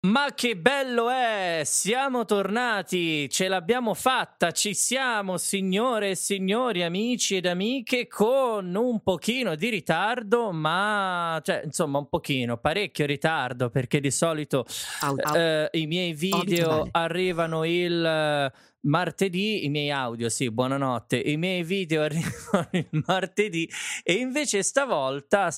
Ma che bello è! Siamo tornati, ce l'abbiamo fatta, ci siamo signore e signori, amici ed amiche, con un pochino di ritardo, ma cioè insomma un pochino, parecchio ritardo, perché di solito i miei video arrivano il martedì, i miei audio, sì, buonanotte, i miei video arrivano il martedì e invece stavolta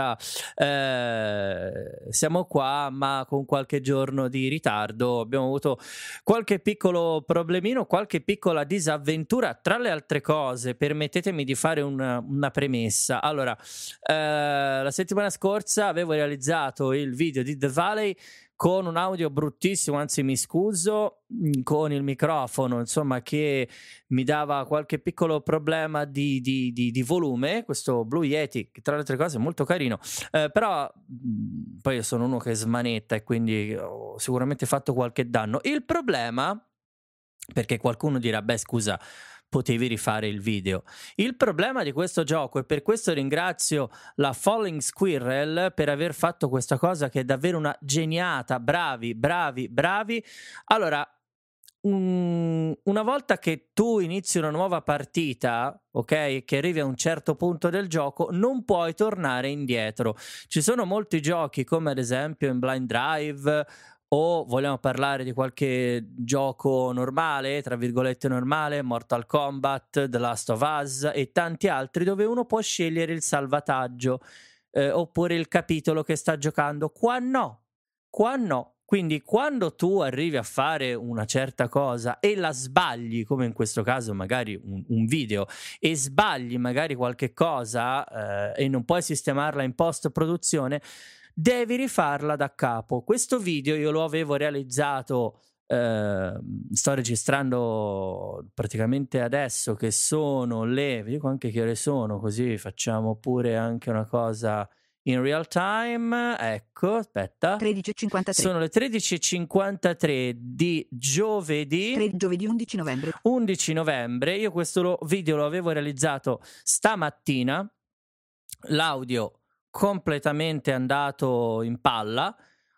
siamo qua ma con qualche giorno di ritardo. Abbiamo avuto qualche piccolo problemino, qualche piccola disavventura. Tra le altre cose, permettetemi di fare una premessa. Allora, la settimana scorsa avevo realizzato il video di The Valley con un audio bruttissimo, anzi mi scuso, con il microfono, insomma, che mi dava qualche piccolo problema di volume, questo Blue Yeti, che tra le altre cose è molto carino, però poi io sono uno che smanetta e quindi ho sicuramente fatto qualche danno. Il problema, perché qualcuno dirà, beh scusa, potevi rifare il video. Il problema di questo gioco, e per questo ringrazio la Falling Squirrel per aver fatto questa cosa che è davvero una geniata, bravi. Allora, una volta che tu inizi una nuova partita, ok, che arrivi a un certo punto del gioco, non puoi tornare indietro. Ci sono molti giochi, come ad esempio in Blind Drive, o vogliamo parlare di qualche gioco normale, tra virgolette normale, Mortal Kombat, The Last of Us e tanti altri, dove uno può scegliere il salvataggio oppure il capitolo che sta giocando. Qua no. Quindi quando tu arrivi a fare una certa cosa e la sbagli, come in questo caso magari un video, e sbagli magari qualche cosa e non puoi sistemarla in post-produzione, devi rifarla da capo. Questo video io lo avevo realizzato, sto registrando praticamente adesso, che sono vi dico anche che ore sono, così facciamo pure anche una cosa in real time. Ecco, aspetta. 13:53. Sono le 13:53 di giovedì 11 novembre. 11 novembre. Io questo video lo avevo realizzato stamattina, l'audio completamente andato in palla.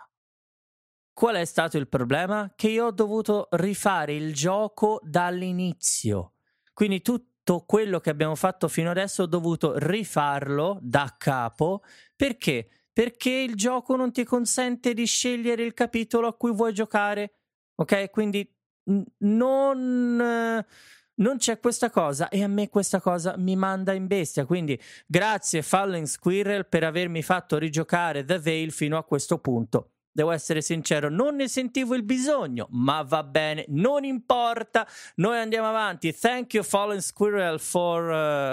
Qual è stato il problema? Che io ho dovuto rifare il gioco dall'inizio. Quindi tutto quello che abbiamo fatto fino adesso ho dovuto rifarlo da capo. Perché? Perché il gioco non ti consente di scegliere il capitolo a cui vuoi giocare. Ok? Quindi non c'è questa cosa e a me questa cosa mi manda in bestia. Quindi grazie Fallen Squirrel per avermi fatto rigiocare The Veil fino a questo punto. Devo essere sincero, non ne sentivo il bisogno, ma va bene, non importa, noi andiamo avanti. Thank you Fallen Squirrel for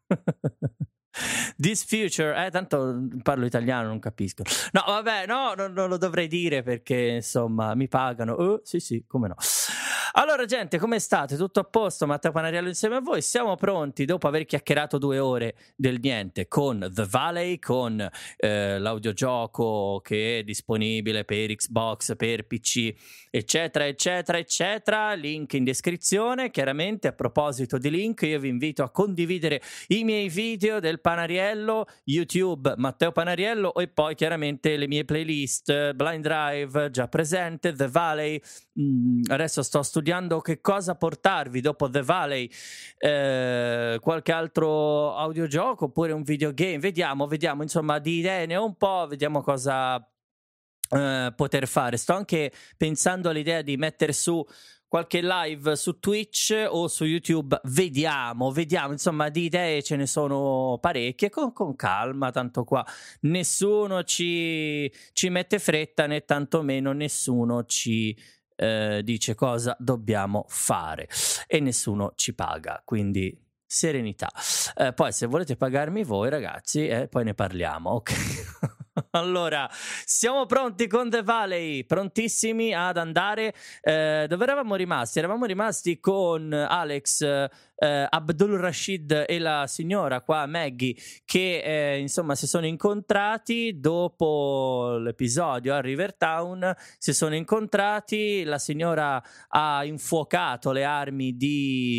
this future. Tanto parlo italiano, non capisco. No, vabbè, no, non lo dovrei dire perché insomma mi pagano. Sì, come no. Allora gente, come state? Tutto a posto? Matteo Panariello insieme a voi. Siamo pronti dopo aver chiacchierato 2 ore del niente con The Valley, con l'audiogioco che è disponibile per Xbox, per PC, eccetera. Link in descrizione. Chiaramente, a proposito di link, io vi invito a condividere i miei video del Panariello, YouTube Matteo Panariello, e poi chiaramente le mie playlist, Blind Drive già presente, The Valley. Adesso sto studiando che cosa portarvi dopo The Valley, qualche altro audiogioco oppure un videogame, vediamo, insomma di idee ne ho un po', vediamo cosa poter fare. Sto anche pensando all'idea di mettere su qualche live su Twitch o su YouTube, vediamo, insomma di idee ce ne sono parecchie, con calma, tanto qua nessuno ci mette fretta né tantomeno nessuno ci dice cosa dobbiamo fare e nessuno ci paga, quindi serenità. Poi se volete pagarmi voi ragazzi, poi ne parliamo, ok? Allora, siamo pronti con The Valley, prontissimi ad andare. Dove eravamo rimasti? Eravamo rimasti con Alex, Abdul Rashid e la signora qua, Maggie, che insomma si sono incontrati dopo l'episodio a Rivertown. Si sono incontrati, la signora ha infuocato le armi di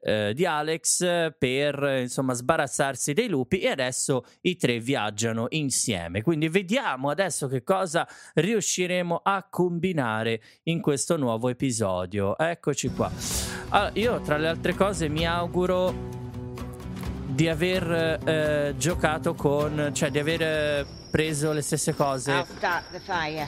di Alex per insomma sbarazzarsi dei lupi, e adesso i tre viaggiano insieme. Quindi vediamo adesso che cosa riusciremo a combinare in questo nuovo episodio. Eccoci qua. Allora, io tra le altre cose mi auguro di aver giocato con, cioè di aver preso le stesse cose. I'll start the fire.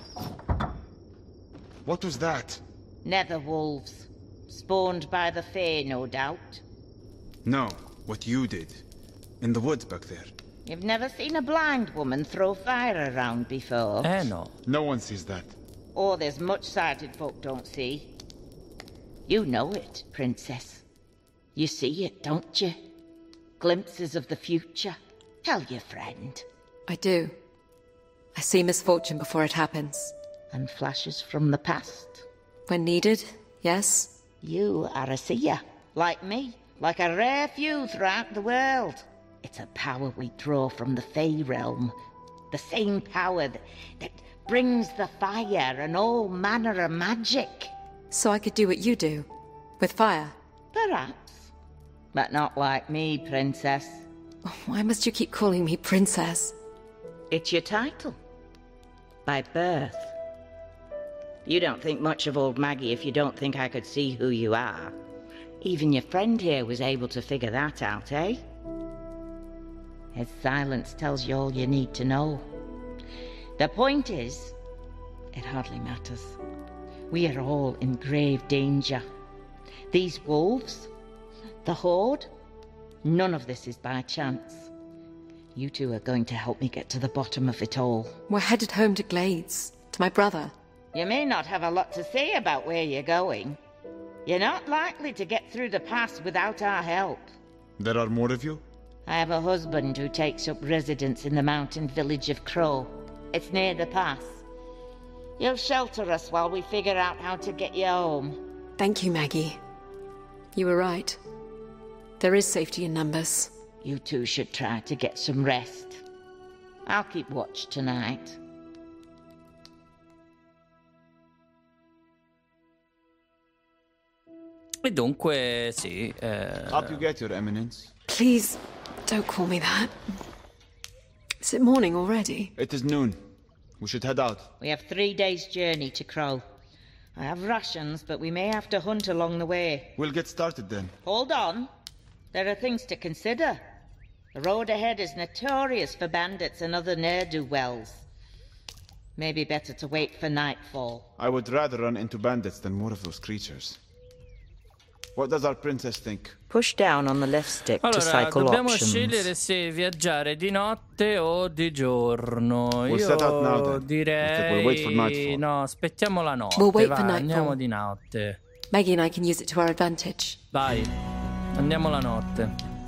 What was that? Nether wolves. Spawned by the Fae, no doubt. No, what you did. In the woods back there. You've never seen a blind woman throw fire around before. No. No one sees that. Or there's much sighted folk don't see. You know it, Princess. You see it, don't you? Glimpses of the future. Tell your friend. I do. I see misfortune before it happens. And flashes from the past. When needed, yes. You are a seer, like me, like a rare few throughout the world. It's a power we draw from the Fae realm. The same power that brings the fire and all manner of magic. So I could do what you do, with fire. Perhaps. But not like me, Princess. Oh, why must you keep calling me Princess? It's your title. By birth. You don't think much of old Maggie if you don't think I could see who you are. Even your friend here was able to figure that out, eh? His silence tells you all you need to know. The point is, it hardly matters. We are all in grave danger. These wolves, the Horde, none of this is by chance. You two are going to help me get to the bottom of it all. We're headed home to Glades, to my brother. You may not have a lot to say about where you're going. You're not likely to get through the pass without our help. There are more of you? I have a husband who takes up residence in the mountain village of Crow. It's near the pass. He'll shelter us while we figure out how to get you home. Thank you, Maggie. You were right. There is safety in numbers. You two should try to get some rest. I'll keep watch tonight. E dunque, sì. Up you get, Your Eminence. Please, don't call me that. Is it morning already? It is noon. We should head out. We have 3 days' journey to Crow. I have rations, but we may have to hunt along the way. We'll get started then. Hold on. There are things to consider. The road ahead is notorious for bandits and other ne'er-do-wells. Maybe better to wait for nightfall. I would rather run into bandits than more of those creatures. What does our princess think? Push down on the left stick to Allora, cycle dobbiamo options. scegliere se viaggiare di notte o di giorno. We'll set out now, Io then. We'll wait for direi nightfall. no, aspettiamo la notte. We'll wait va, for nightfall. andiamo di notte. Maggie and I can use it to our advantage. Vai, andiamo la notte.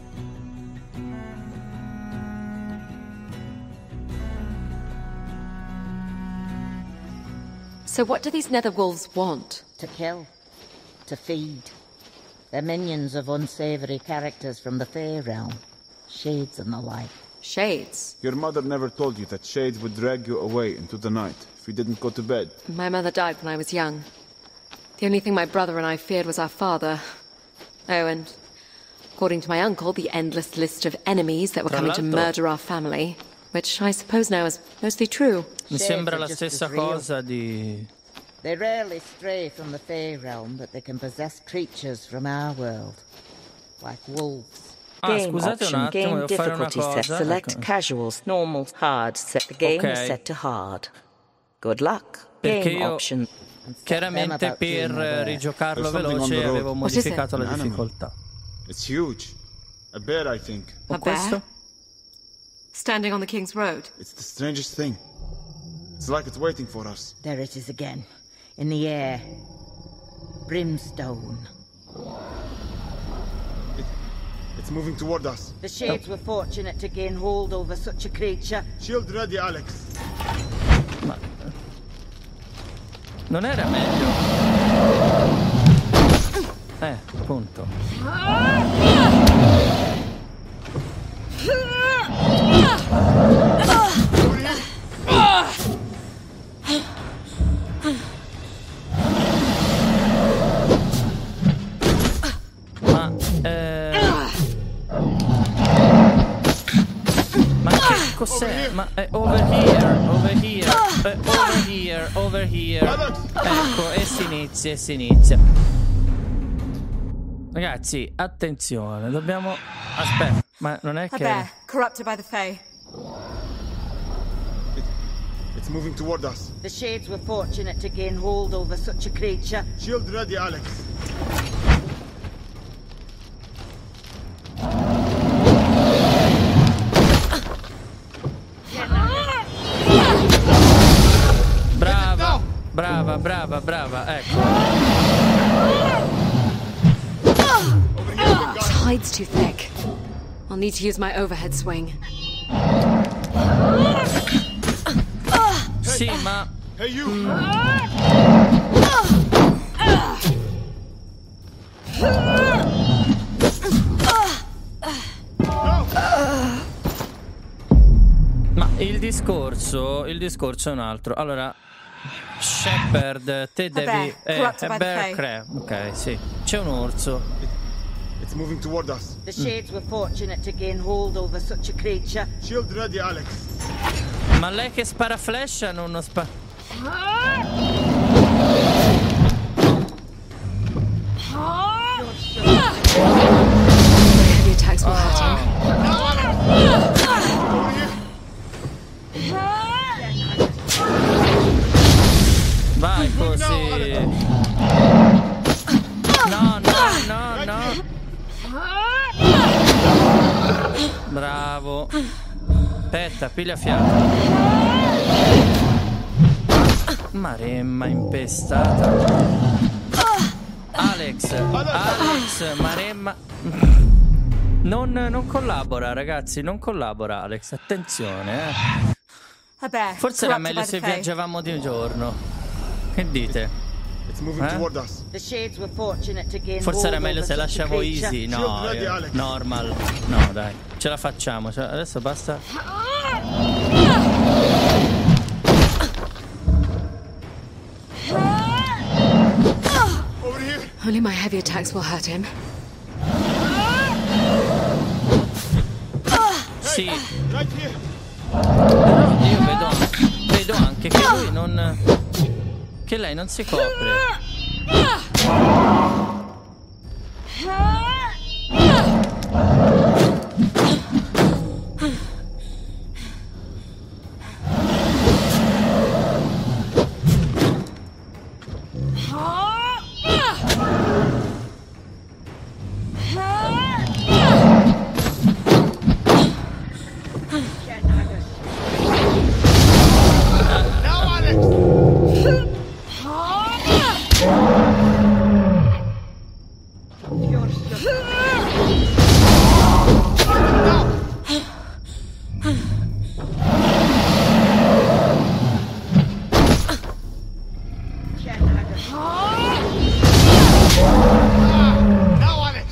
So what do these nether wolves want? To kill. To feed. They're minions of unsavory characters from the Fae realm. Shades and the like. Shades. Your mother never told you that shades would drag you away into the night if you didn't go to bed. My mother died when I was young. The only thing my brother and I feared was our father. Oh, and according to my uncle, the endless list of enemies that were Tra coming to l'altro- murder our family, which I suppose now is mostly true. Mi Shades sembra are la just stessa as real. cosa di... They rarely stray from the Fae realm, but they can possess creatures from our world. Like wolves. Ah, Game scusate un option, attimo, game devo fare una difficulty set. cosa. Select Ecco. casuals, normal, hard. Set the game is Ok. set to hard. Good luck. Perché Game io option. chiaramente per rigiocarlo There's something on veloce the road. avevo What is it? modificato la An animal. difficoltà. It's huge. A bear, I think. O A questo? bear? Standing on the King's Road. It's the strangest thing. It's like it's waiting for us. There it is again. In the air. Brimstone. It's moving toward us. The Shades were fortunate to gain hold over such a creature. Shield ready, Alex. Non era meglio? Appunto. Ma Ecco, e si inizia. Ragazzi, attenzione, dobbiamo... Aspetta, ma non è A che... bear, corrupted by the Fae. It's moving toward us. The Shades were fortunate to gain hold over such a creature. Shield ready, Alex. Brava, ecco. Tide's too thick. I'll need to use my overhead swing. Sì, ma... Hey, you! Ma il discorso è un altro. Allora, Shepard, te devi... Bear Crab. Ok, sì. C'è un orso. It's moving toward us. The Shades were fortunate to gain hold over such a creature. Shield ready, Alex. Ma lei che spara flash non spara... Heavy attacks will hurt him. Vai così. No. Bravo. Aspetta, piglia fiato. Maremma impestata. Alex, Maremma. Non collabora, ragazzi, non collabora Alex, attenzione. A bear, Forse era corrupted meglio by se the Fae. viaggiavamo di giorno. Che dite? It's moving toward us. The Shades were fortunate to gain Forse era hold meglio over se such a lasciavo creature. easy. No, Shield ready, Alex. normal. No, dai, ce la facciamo. Adesso basta. Over here. Only my heavy attacks will hurt him. Sì, Right here. però io vedo anche che lui non... che lei non si copre. Now, Alex. Now, Alex.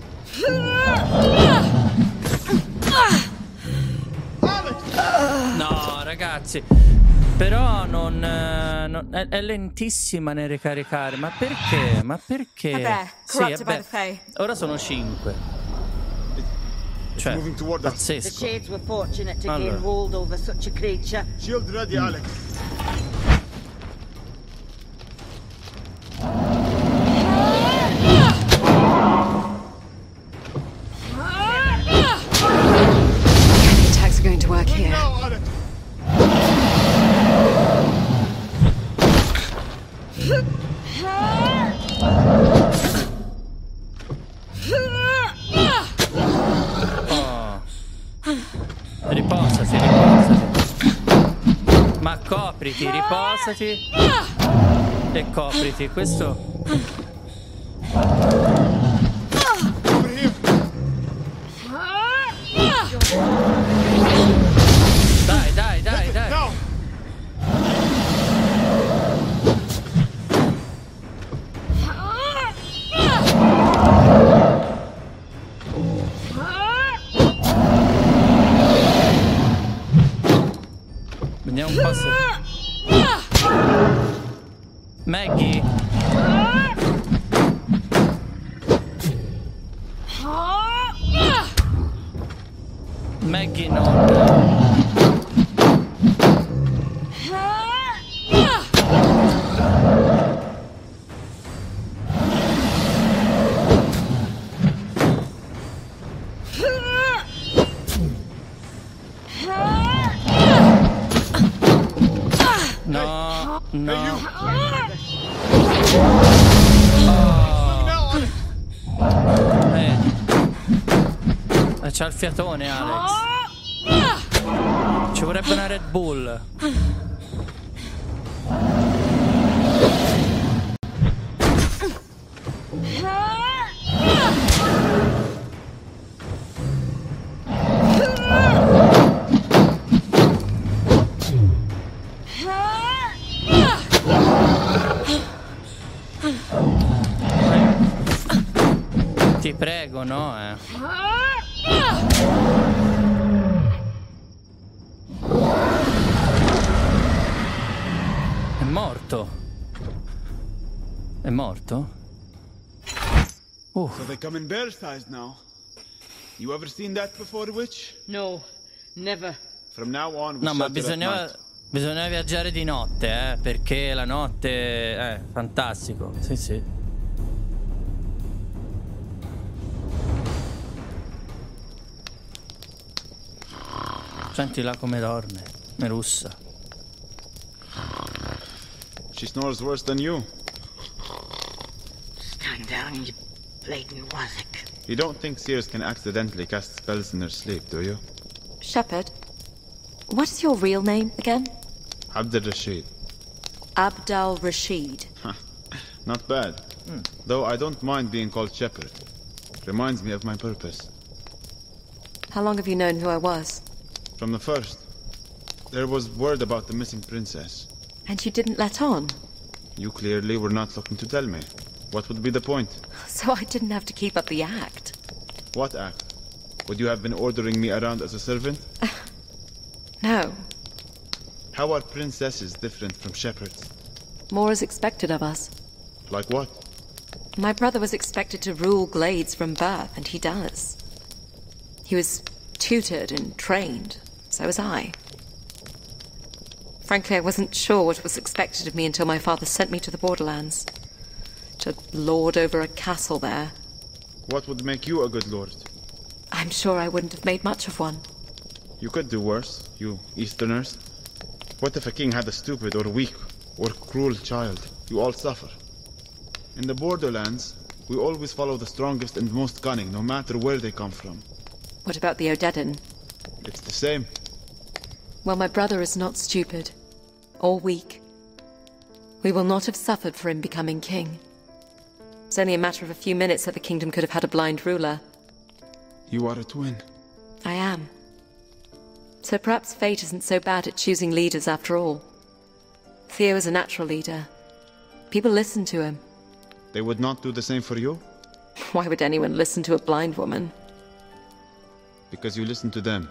Alex. No, ragazzi, però è lentissima nel ricaricare. Ma perché? Vabbè, corrupted by the Fae. Ora sono 5. It's Cioè, moving toward us. The pazzesco. Shades were fortunate to Allora. gain hold over such a creature. Shield ready, Alex. Heavy attacks are going to work here. Now, Alex. Oh. Riposati. Ma copriti, riposati. E copriti, questo... Over here. Dai. Now. Vediamo un po' se... Maggie? Maggie non... C'ha il fiatone, Alex. Ci vorrebbe una Red Bull. Ti prego, no, È morto. È morto? So they come in bear size now. You ever seen that before, Witch? No, never. From now on, we No, ma shelter at night. bisogna viaggiare di notte, perché la notte è fantastico. Sì, sì. Senti là come dorme, me russa. She snores worse than you. Stand down, you blatant wazzock. You don't think seers can accidentally cast spells in their sleep, do you? Shepherd, what is your real name again? Abd al-Rashid. Abdal Rashid. Not bad. Though I don't mind being called Shepherd. Reminds me of my purpose. How long have you known who I was? From the first. There was word about the missing princess. And you didn't let on? You clearly were not looking to tell me. What would be the point? So I didn't have to keep up the act. What act? Would you have been ordering me around as a servant? No. How are princesses different from shepherds? More is expected of us. Like what? My brother was expected to rule Glades from birth, and he does. He was tutored and trained. So was I. Frankly, I wasn't sure what was expected of me until my father sent me to the Borderlands. To lord over a castle there. What would make you a good lord? I'm sure I wouldn't have made much of one. You could do worse, you Easterners. What if a king had a stupid or weak or cruel child? You all suffer. In the Borderlands, we always follow the strongest and most cunning, no matter where they come from. What about the Odedan? It's the same. Well, my brother is not stupid. Or weak. We will not have suffered for him becoming king. It's only a matter of a few minutes that the kingdom could have had a blind ruler. You are a twin. I am. So perhaps fate isn't so bad at choosing leaders after all. Theo is a natural leader. People listen to him. They would not do the same for you? Why would anyone listen to a blind woman? Because you listen to them.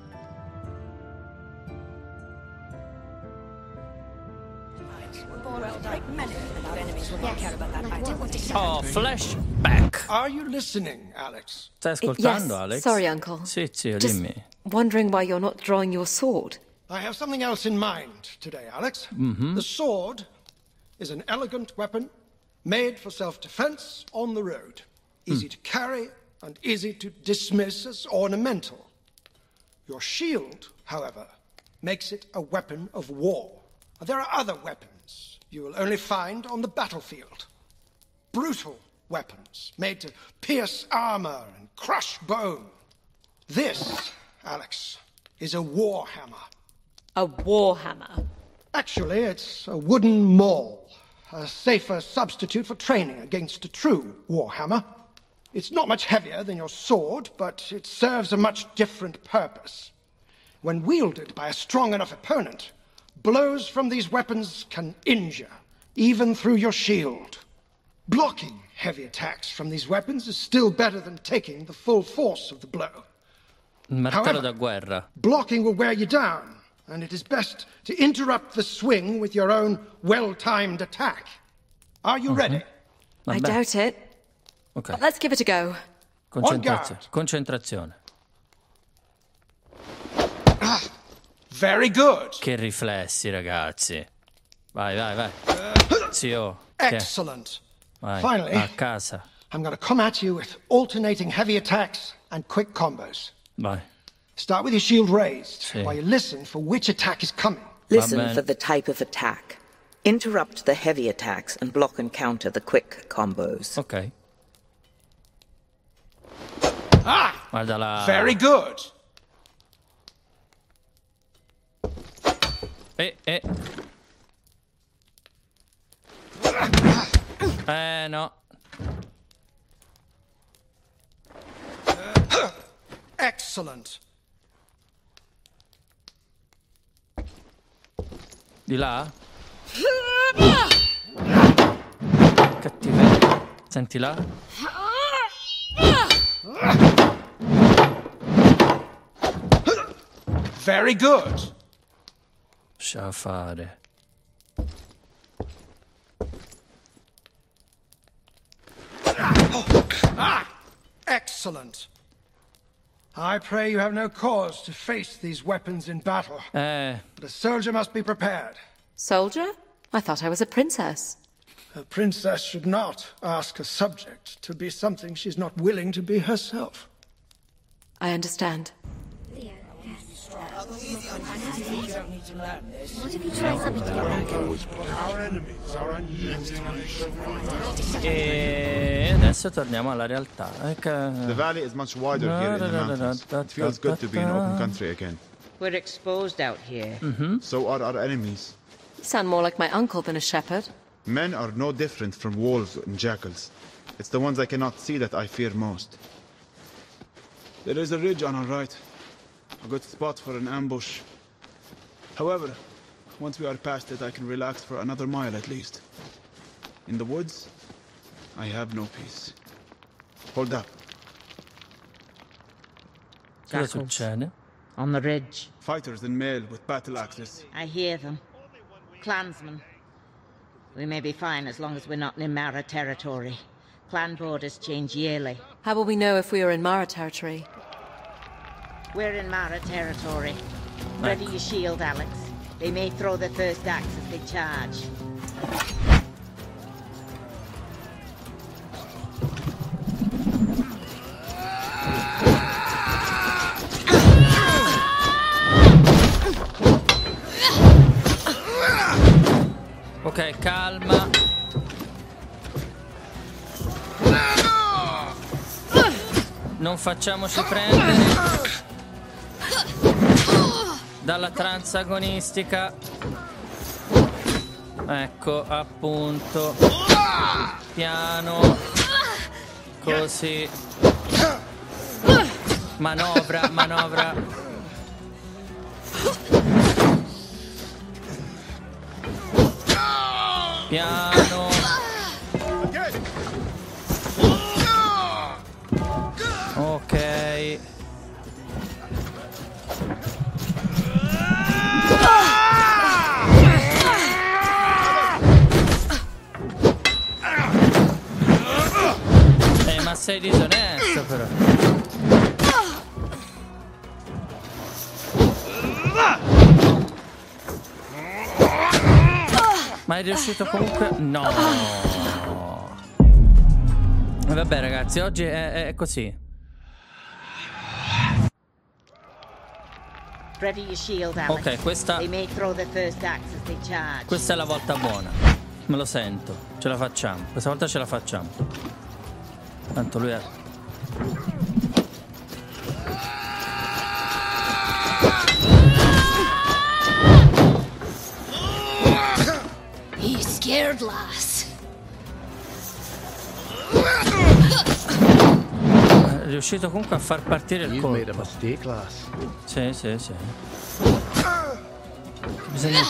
Oh, flashback. Are you listening, Alex? Stai ascoltando, Yes. Alex? Sorry, Uncle. Sì, zio, Just dimmi. wondering why you're not drawing your sword. I have something else in mind today, Alex. The sword is an elegant weapon made for self-defense on the road. Easy to carry and easy to dismiss as ornamental. Your shield, however, makes it a weapon of war. There are other weapons you will only find on the battlefield. Brutal weapons made to pierce armor and crush bone. This, Alex, is a warhammer. A warhammer. Actually, it's a wooden maul, a safer substitute for training against a true warhammer. It's not much heavier than your sword, but it serves a much different purpose. When wielded by a strong enough opponent, blows from these weapons can injure, even through your shield. Blocking heavy attacks from these weapons is still better than taking the full force of the blow. Martello da guerra. Blocking will wear you down, and it is best to interrupt the swing with your own well-timed attack. Are you ready? I Vabbè. doubt it. Ok. But let's give it a go. Concentrazione. Concentrazione. Very good. Che riflessi, ragazzi. Vai, vai, vai. Zio. Excellent. Vai. Finally. A casa. I'm going to come at you with alternating heavy attacks and quick combos. Vai. Start with your shield raised, Sì. while you listen for which attack is coming. Listen bene. for the type of attack. Interrupt the heavy attacks and block and counter the quick combos. Ok. Guarda la... Very good. No. Excellent. Di là? Cattiveria. Senti là? Very good. Lascia fare. Excellent. I pray you have no cause to face these weapons in battle. But a soldier must be prepared. Soldier? I thought I was a princess. A princess should not ask a subject to be something she's not willing to be herself. I understand. E adesso torniamo alla realtà. The valley is much wider here in the mountains. It feels good to be in open country again. We're exposed out here. So are our enemies. You sound more like my uncle than a shepherd. Men are no different from wolves and jackals. It's the ones I cannot see that I fear most. There is a ridge on our right. A good spot for an ambush. However, once we are past it, I can relax for another mile at least. In the woods, I have no peace. Hold up. Cosa succede? On the ridge. Fighters in mail with battle axes. I hear them. Clansmen. We may be fine as long as we're not in Mara territory. Clan borders change yearly. How will we know if we are in Mara territory? We're in Mara territory. Ready your shield, Alex. They may throw their first axe as they charge. Ok, calma. Non facciamoci prendere dalla trance agonistica. Ecco, appunto. Piano. Così. Manovra, manovra. Piano. Ok. Ma sei disonesto però. Ma è riuscito comunque? No. Vabbè ragazzi, oggi è così. Ok, questa è la volta buona. Me lo sento. Ce la facciamo. Questa volta ce la facciamo. Tanto lui è... You scared, lass. È riuscito comunque a far partire il colpo. Made a mistake, lass. Sì, sì, sì. Bisogna...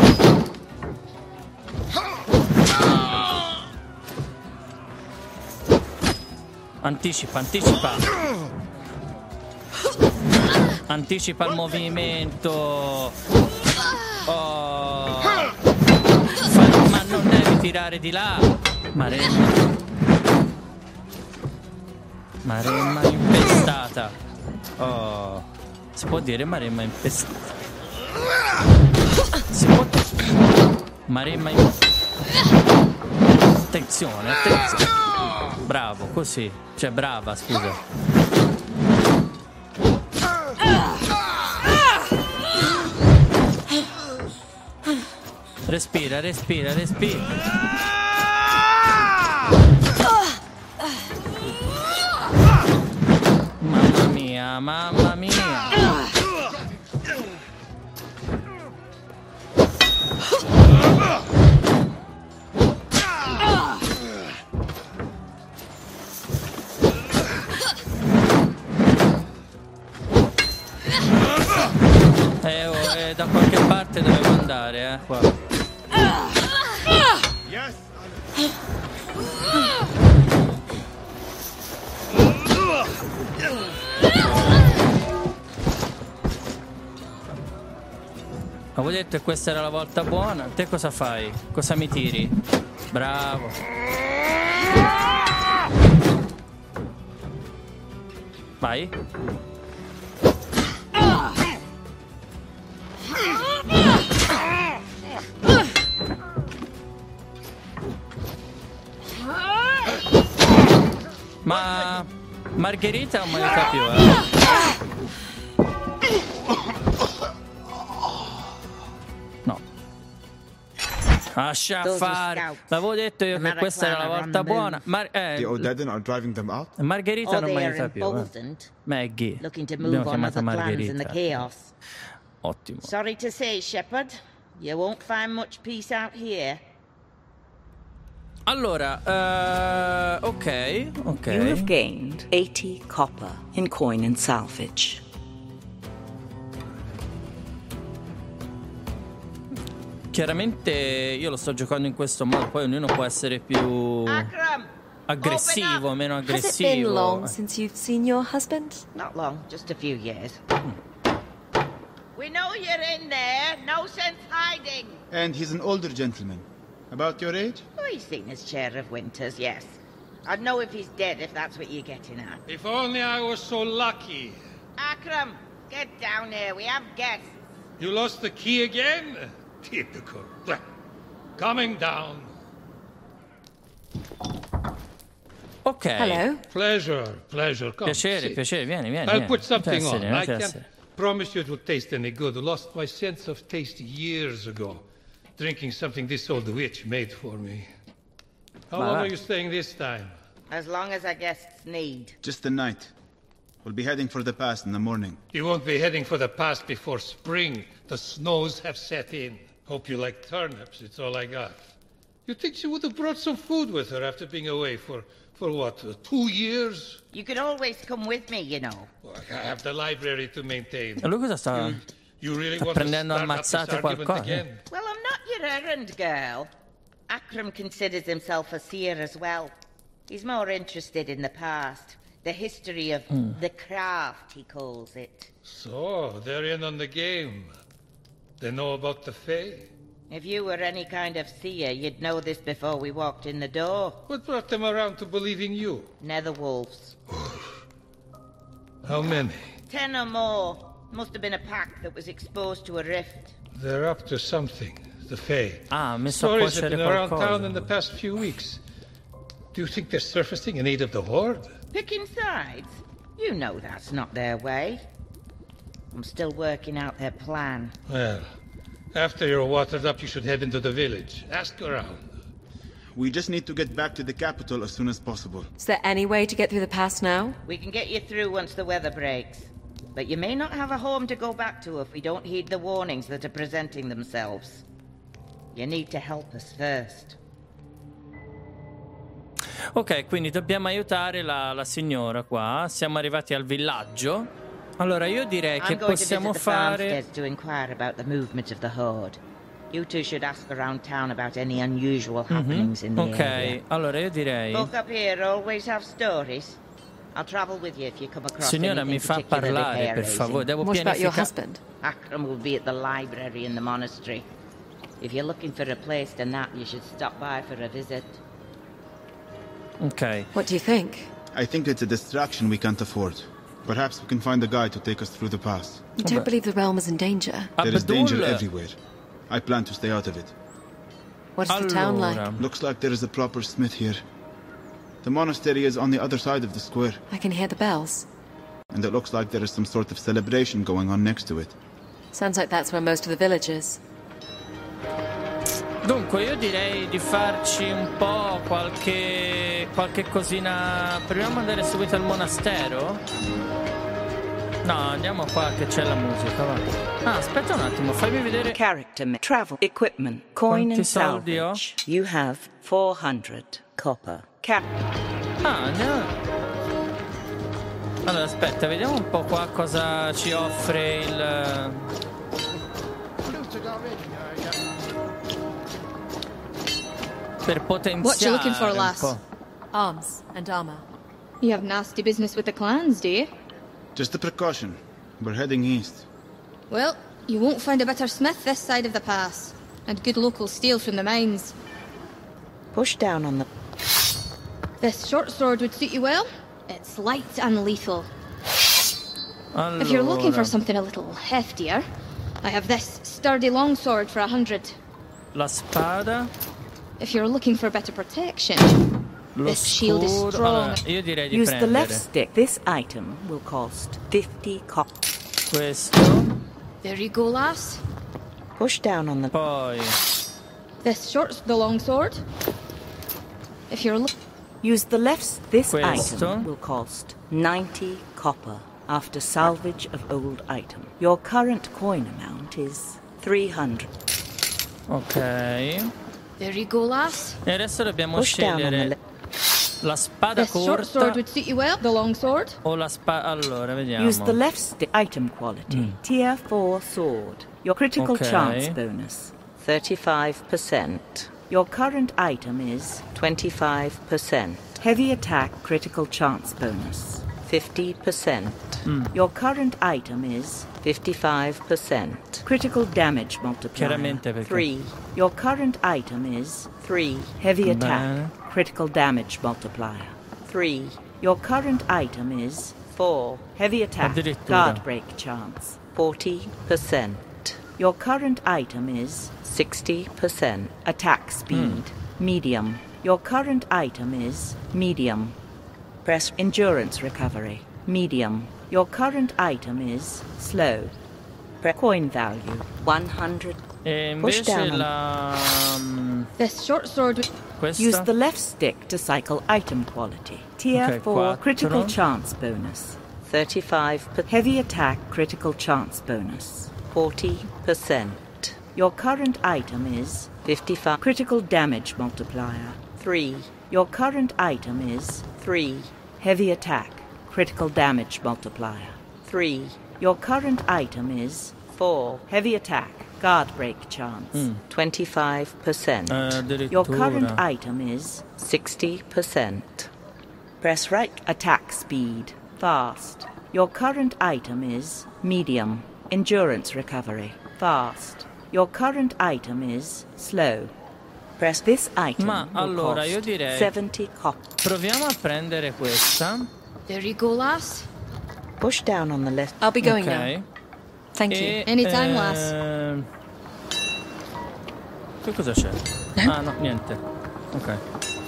Anticipa, anticipa. Anticipa il movimento. Oh. Ma non devi tirare di là. Maremma. Maremma impestata. Oh. Si può dire Maremma impestata? Si può... Maremma impestata. Attenzione, attenzione. Bravo, così. Cioè, brava, scusa. Respira, respira, respira. Mamma mia, mamma mia. Da qualche parte dovevo andare, qua. Yes. Avevo detto che questa era la volta buona. Te cosa fai? Cosa mi tiri? Bravo. Vai. Ma Margherita non mi aiuta più, No. Lascia fare. L'avevo detto io che questa era la volta buona. The Odedan are driving them out? Margherita non mi aiuta più. Maggie. Abbiamo chiamato Margherita. Ottimo. Sorry to say, Shepard, you won't find much peace out here. Allora, ok. You have gained 80 copper in coin and salvage. Chiaramente io lo sto giocando in questo modo, poi ognuno può essere più aggressivo, meno aggressivo. Has it been long since you've seen your husband? Not long, just a few years. We know you're in there. No sense hiding. And he's an older gentleman. About your age? Oh, he's seen his share of winters, yes. I'd know if he's dead, if that's what you're getting at. If only I was so lucky. Akram, get down here. We have guests. You lost the key again? Typical. Coming down. Ok. Hello. Pleasure. Come, Piacere, vieni. I'll put something on. I can't promise you it will taste any good. I lost my sense of taste years ago. Drinking something this old witch made for me. How long are you staying this time? As long as our guests need. Just the night. We'll be heading for the pass in the morning. You won't be heading for the pass before spring. The snows have set in. Hope you like turnips. It's all I got. You'd think she would have brought some food with her after being away for what, 2 years? You can always come with me, you know. Well, I have the library to maintain. Lui cosa sta... You really sta want prendendo to start ammazzate up this argument qualcosa. again? Well, I'm not your errand girl. Akram considers himself a seer as well. He's more interested in the past. The history of the craft, he calls it. So, they're in on the game. They know about the Fae? If you were any kind of seer, you'd know this before we walked in the door. What brought them around to believing you? Netherwolves. How many? 10 or more. Must have been a pack that was exposed to a rift. They're up to something. The Fae. Ah, messo a Stories have cuocere been around qualcosa. town in the past few weeks. Do you think they're surfacing in aid of the Horde? Picking sides? You know that's not their way. I'm still working out their plan. Well, after you're watered up, you should head into the village. Ask around. We just need to get back to the capital as soon as possible. Is there any way to get through the pass now? We can get you through once the weather breaks. But you may not have a home to go back to if we don't heed the warnings that are presenting themselves. You need to help us first. Ok, quindi dobbiamo aiutare la signora qua. Siamo arrivati al villaggio. Allora io direi che possiamo fare... to inquire about the movement of the Horde. You two should ask around town about any unusual happenings in the area. Ok, allora io direi... Folk up here always have stories. I'll travel with you if you come across Signora, mi fa parlare, per favore. Devo What about your pianificare... husband? Akram will be at the library in the monastery. If you're looking for a place to nap, you should stop by for a visit. Ok. What do you think? I think it's a distraction we can't afford. Perhaps we can find a guide to take us through the pass. You don't believe the realm is in danger? There is danger Abdul. everywhere. I plan to stay out of it. What is the town like? Looks like there is a proper smith here. The monastery is on the other side of the square. I can hear the bells. And it looks like there is some sort of celebration going on next to it. Sounds like that's where most of the village is. Dunque io direi di farci un po' qualche cosina. Proviamo ad andare subito al monastero? No, andiamo qua che c'è la musica, va. Ah, aspetta un attimo, fammi vedere. Character, travel, equipment, coin Quanti and soldi ho? salvage. You have 400 copper. Andiamo. Allora aspetta, vediamo un po' qua cosa ci offre il... Per potenziare What you looking for, un lass? po'. Arms and armor. You have nasty business with the clans, do you? Just a precaution. We're heading east. Well, you won't find a better smith this side of the pass. And good local steel from the mines. Push down on the... This short sword would suit you well. It's light and lethal. Allora. If you're looking for something a little heftier, I have this sturdy longsword for 100. La spada. If you're looking for better protection, Lo this shield is scudo. strong. Allora, io direi di Use the left prendere stick. This item will cost 50 copper. questo. There you go, lass. Push down on the... Poi The longsword. If you're Use the left... This Questo. item will cost 90 copper after salvage of old item. Your current coin amount is 300. ok. There you go, lass. E adesso dobbiamo Push down on the scegliere left. la spada This short sword corta would suit you well. The longsword. o la spada. Allora, vediamo. Use the left stick. Item quality. Tier 4 sword. Your critical Okay. chance bonus 35%. Your current item is 25%. Heavy attack critical chance bonus 50%. Your current item is 55%. Critical damage multiplier Chiaramente perché- 3. Your current item is 3. Heavy attack Bene. critical damage multiplier 3. Your current item is 4. Heavy attack Addirittura. guard break chance 40%. Your current item is 60%. Attack speed medium. Your current item is medium. Press endurance recovery medium. Your current item is slow. Press coin value 100. E Push invece down on- la... This short sword. questa? Use the left stick to cycle item quality. Tier Okay, 4 critical quattro. chance bonus 35%. Heavy attack critical chance bonus 40%. Your current item is 55. Critical damage multiplier 3. Your current item is 3. Heavy attack critical damage multiplier 3. Your current item is 4. Heavy attack guard break chance 25%. Your current Addirittura. item is 60%. Press right. Attack speed fast. Your current item is medium. Endurance recovery fast. Your current item is slow. Press this item. Ma will allora cost io direi 70 copper. proviamo a prendere questa. There you go, lass. Push down on the left. I'll be going Ok. now. Thank you. E, Anytime, lass. Che cosa c'è? Ah no, niente. Ok.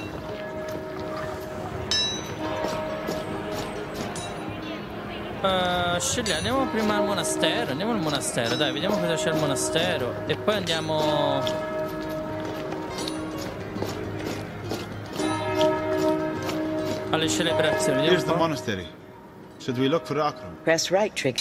Andiamo prima al monastero. Andiamo al monastero, dai, vediamo cosa c'è al monastero. E poi andiamo. Alle celebrazioni. Vediamo Here's un the po'. monastery. Should we look for Akram? Press right trigger.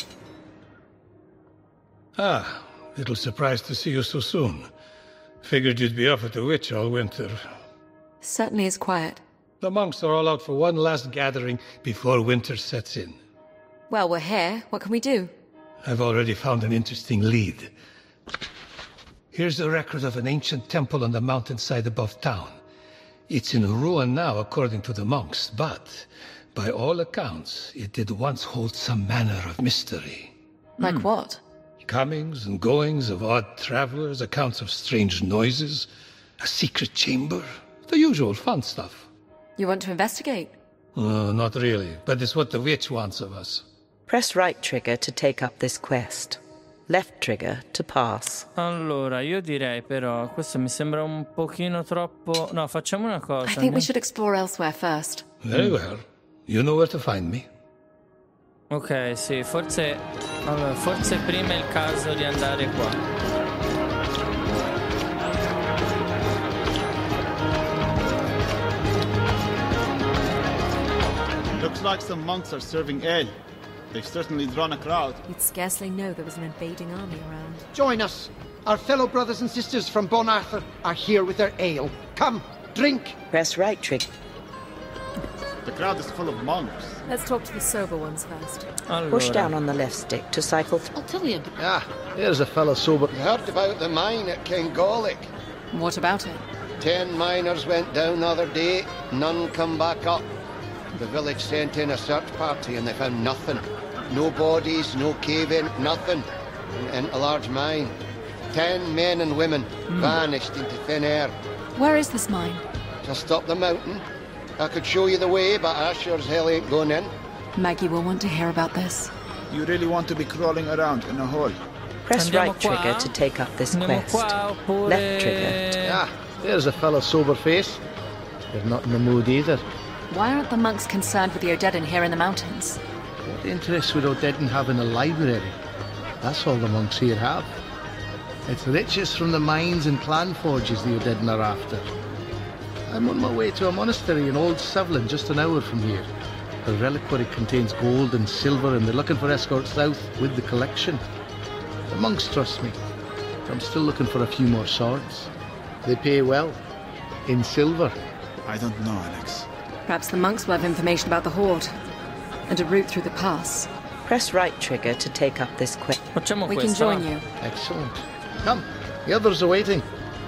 Ah, little surprised to see you so soon. Figured you'd be off at the witch all winter. Certainly is quiet. The monks are all out for one last gathering before winter sets in. Well, we're here. What can we do? I've already found an interesting lead. Here's a record of an ancient temple on the mountainside above town. It's in ruin now, according to the monks, but by all accounts, it did once hold some manner of mystery. Like what? Comings and goings of odd travelers, accounts of strange noises, a secret chamber, the usual fun stuff. You want to investigate? Not really, but it's what the witch wants of us. Press right trigger to take up this quest. Left trigger to pass. Allora, io direi però, questo mi sembra un pochino troppo... No, facciamo una cosa. I think we should explore elsewhere first. Very well. You know where to find me. Ok, sì, forse... Allora, forse prima è il caso di andare qua. Looks like some monks are serving ale. They've certainly drawn a crowd. You'd scarcely know there was an invading army around. Join us. Our fellow brothers and sisters from Bon Arthur are here with their ale. Come, drink. Press right trigger. The crowd is full of monks. Let's talk to the sober ones first. Allora. Push down on the left stick to cycle I'll tell you. There's a fellow sober. You heard about the mine at Kingolic? What about it? 10 miners went down the other day, none come back up. The village sent in a search party and they found nothing. No bodies, no cave-in, nothing. In a large mine. 10 men and women vanished into thin air. Where is this mine? Just up the mountain. I could show you the way, but I sure as hell ain't going in. Maggie will want to hear about this. You really want to be crawling around in a hole? Press right trigger to take up this quest. Left trigger. There's a fellow sober face. They're not in the mood either. Why aren't the monks concerned with the Odedin here in the mountains? What interest would Odedin have in a library? That's all the monks here have. It's riches from the mines and clan forges the Odedin are after. I'm on my way to a monastery in Old Sevlin, just an hour from here. The reliquary contains gold and silver, and they're looking for escorts south with the collection. The monks trust me. I'm still looking for a few more swords. They pay well. In silver. I don't know, Alex. Perhaps the monks will have information about the Horde. And a route through the pass. Press right trigger to take up this quest. We can join you. Excellent. Come, the others are waiting.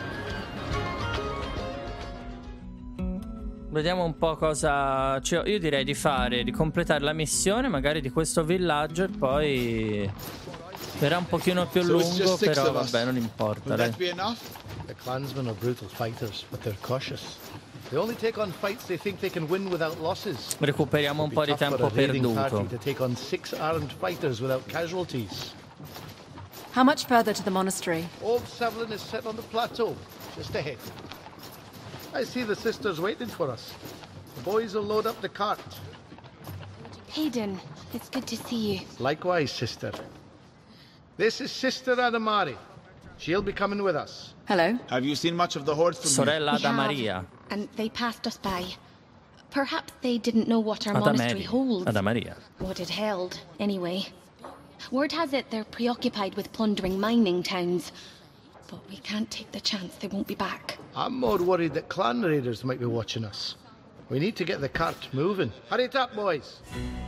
Vediamo un po' cosa. Cioè, io direi di completare la missione, magari di questo villaggio, e poi verrà un pochino più lungo, però vabbè, non importa. Dai. The clansmen are brutal fighters, but they're cautious. They only take on fights they think they can win without losses. Recuperiamo un po' di tempo perduto. To take on 6 armed fighters without casualties. How much further to the monastery? Old Sevlin is set on the plateau, just ahead. I see the sisters waiting for us. The boys will load up the cart. Hayden, it's good to see you. Likewise, sister. This is Sister Adamari. She'll be coming with us. Hello. Have you seen much of the Horde from Sorella Adamaria. And they passed us by. Perhaps they didn't know what our monastery holds. Adamaria. What it held, anyway. Word has it they're preoccupied with plundering mining towns. But we can't take the chance they won't be back. I'm more worried that clan raiders might be watching us. We need to get the cart moving. Hurry it up, boys.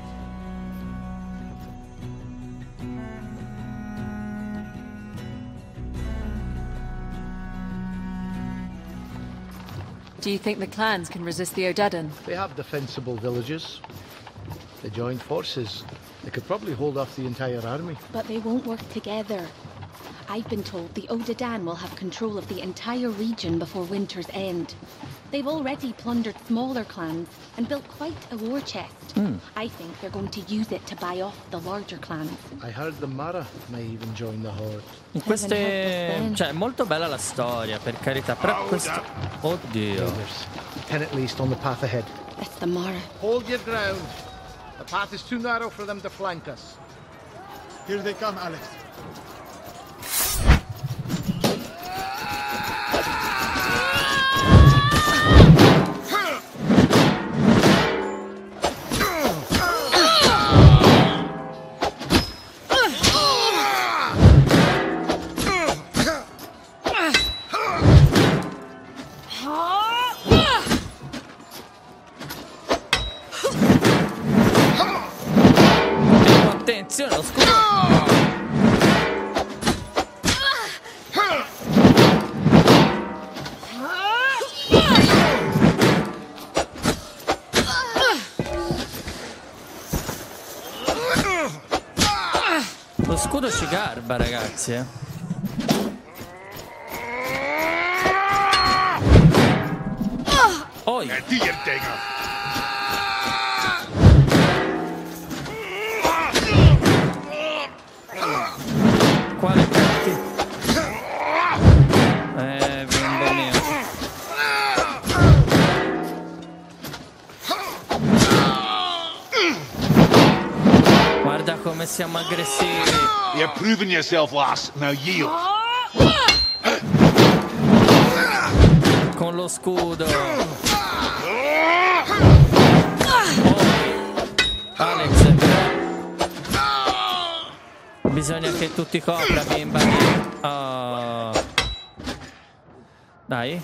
Do you think the clans can resist the Odedin? They have defensible villages. They joined forces. They could probably hold off the entire army. But they won't work together. I've been told the Odedan will have control of the entire region before winter's end. They've already plundered smaller clans and built quite a war chest. I think they're going to use it to buy off the larger clans. I heard the Mara may even join the Horde. Cioè, è molto bella la storia, per carità, però questo... Oddio. Ten at least on the path ahead. That's the Mara. Hold your ground. The path is too narrow for them to flank us. Here they come, Alex. Attenzione, lo scudo! Lo scudo ci garba, ragazzi, eh. Oi! Quale cacchio? Bimbo mio. Guarda come siamo aggressivi. You're proving yourself, lass. Now yield. Con lo scudo. Alex, bisogna che tu ti copra, bimba. Oh. Dai.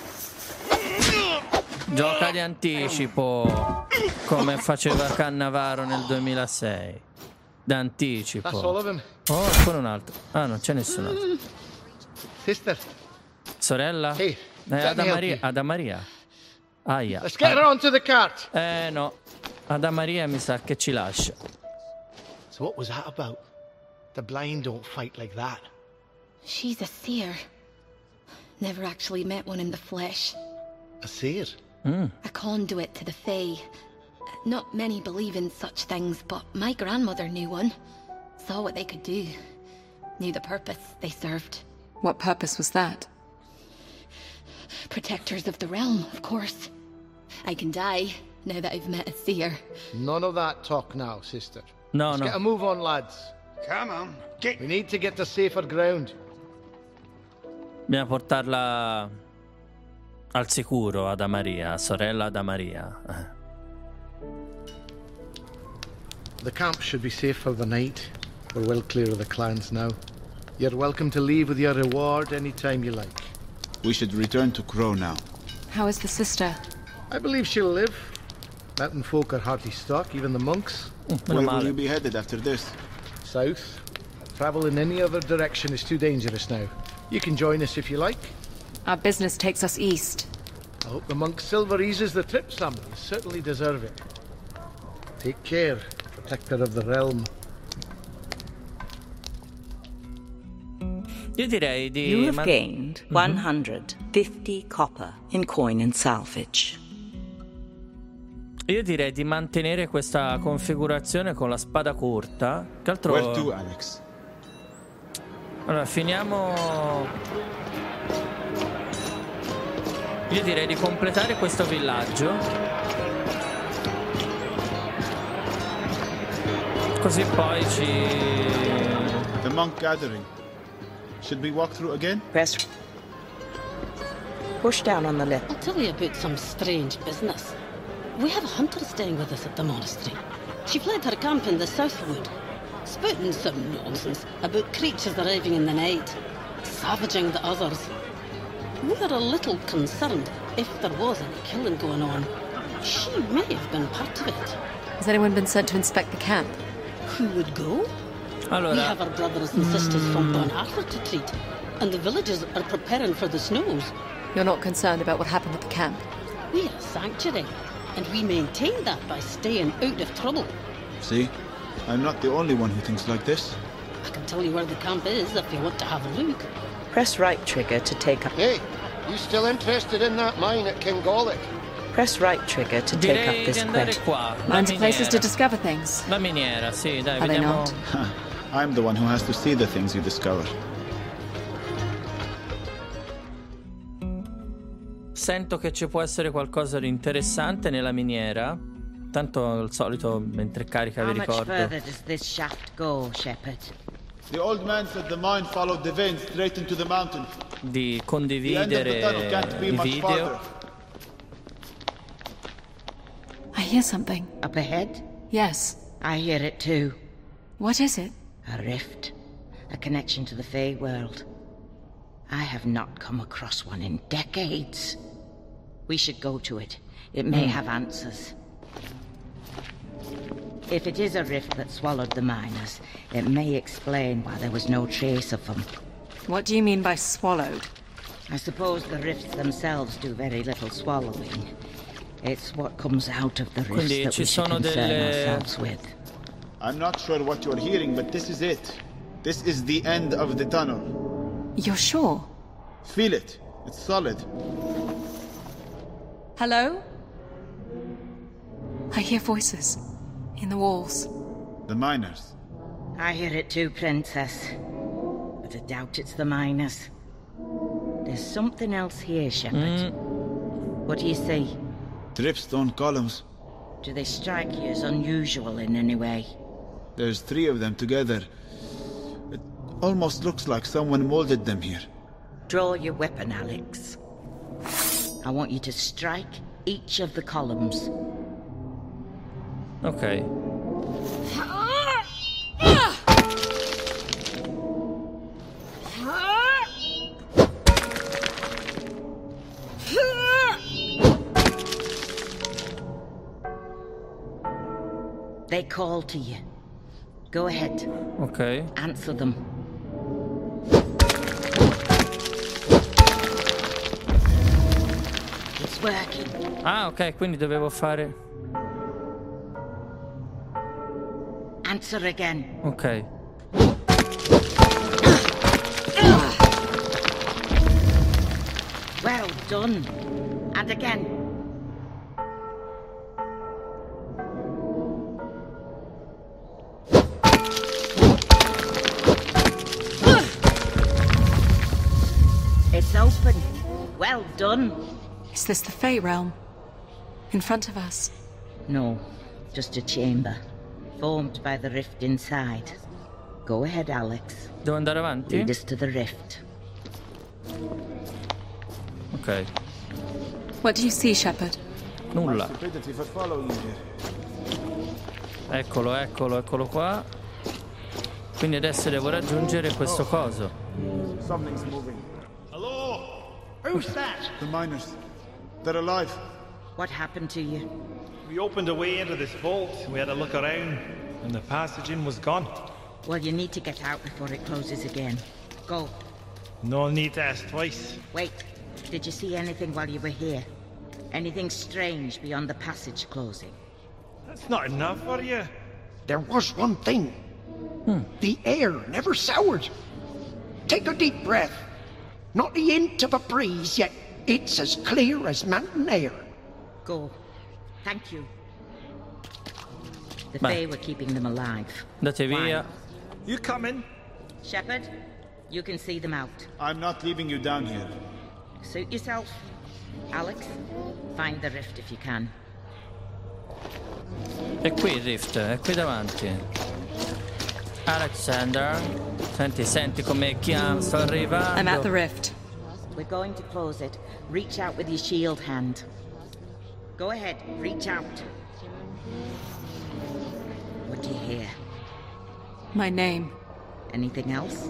Gioca di anticipo, come faceva Cannavaro nel 2006. D'anticipo. Oh, ancora un altro. Ah, non c'è nessun altro. Sister. Sorella? Hey, Ada Maria. Aia. Let's get her onto the cart. No. Ada Maria mi sa che ci lascia. So what was that about? The blind don't fight like that. She's a seer. Never actually met one in the flesh. A seer? A conduit to the Fae. Not many believe in such things, but my grandmother knew one. Saw what they could do. Knew the purpose they served. What purpose was that? Protectors of the realm, of course. I can die now that I've met a seer. None of that talk now, sister. Let's get a move on, lads. Come on, get... We need to get to safer ground. Dobbiamo portarla al sicuro, Ada Maria, sorella Ada Maria. The camp should be safe for the night. We're well clear of the clans now. You're welcome to leave with your reward any time you like. We should return to Crow now. How is the sister? I believe she'll live. Mountain folk are hearty stock, even the monks. Where will you be headed after this? South. Travel in any other direction is too dangerous now. You can join us if you like. Our business takes us east. I hope the monk's silver eases the trip some. You certainly deserve it. Take care, protector of the realm. Io direi di... You have gained 150 copper in coin and salvage. Io direi di mantenere questa configurazione con la spada corta. Che altro... Where to, Alex? Allora, finiamo... Io direi di completare questo villaggio. Così poi ci... The monk gathering. Should we walk through again? Press. Push down on the left. I'll tell you about some strange business. We have a hunter staying with us at the monastery. She fled her camp in the Southwood, spouting some nonsense about creatures arriving in the night, savaging the others. We were a little concerned if there was any killing going on. She may have been part of it. Has anyone been sent to inspect the camp? Who would go? Allora. We have our brothers and sisters from Bon Arthur to treat, and the villagers are preparing for the snows. You're not concerned about what happened at the camp? We are a sanctuary, and we maintain that by staying out of trouble. See? I'm not the only one who thinks like this. I can tell you where the camp is if you want to have a look. Press right trigger to take up... Hey, you still interested in that mine at Kingaullic? Press right trigger to take up this quest. Mines are places to discover things. La miniera, sì, dai, Are vediamo. they not? I'm the one who has to see the things you discover. Sento che ci può essere qualcosa di interessante nella miniera. Tanto al solito mentre carica vi ricordo. How much further does this shaft go, Shepherd? The old man said the mine followed the vein straight into the mountain. Di condividere i video. I hear something. Up ahead? Yes. I hear it too. What is it? A rift. A connection to the Fey world. I have not come across one in decades. We should go to it. It may have answers. If it is a rift that swallowed the miners, it may explain why there was no trace of them. What do you mean by swallowed? I suppose the rifts themselves do very little swallowing. It's what comes out of the rifts Quindi that ci we should sono concern delle... ourselves with. I'm not sure what you're hearing, but this is it. This is the end of the tunnel. You're sure? Feel it. It's solid. Hello? I hear voices. In the walls. The miners. I hear it too, Princess. But I doubt it's the miners. There's something else here, Shepherd. What do you see? Dripstone columns. Do they strike you as unusual in any way? There's 3 of them together. It almost looks like someone molded them here. Draw your weapon, Alex. I want you to strike each of the columns. Ok. They call to you. Go ahead. Ok. Answer them. It's working. Ah, ok, quindi dovevo fare... Answer again. Ok. Well done. And again. It's open. Well done. Is this the Fey realm? In front of us? No, just a chamber. Formed by the rift inside. Go ahead, Alex. Devo andare avanti? Lead us to the rift. Ok. What do you see, Shepard? Nulla. Eccolo qua. Quindi adesso devo raggiungere questo coso. Something's moving. Hello? Who's that? The miners. They're alive. What happened to you? We opened a way into this vault. We had a look around, and the passage in was gone. Well, you need to get out before it closes again. Go. No need to ask twice. Wait. Did you see anything while you were here? Anything strange beyond the passage closing? That's not enough for you. There was one thing. The air never soured. Take a deep breath. Not the hint of a breeze, yet it's as clear as mountain air. Go. Thank you. The Fae were keeping them alive. Andate via. You coming? Shepard, you can see them out. I'm not leaving you down here. Suit yourself. Alex, find the rift if you can. È qui il rift, è qui davanti. Alexander, senti come chiamo, sto arrivando. I'm at the rift. We're going to close it. Reach out with your shield hand. Go ahead, reach out. What do you hear? My name. Anything else?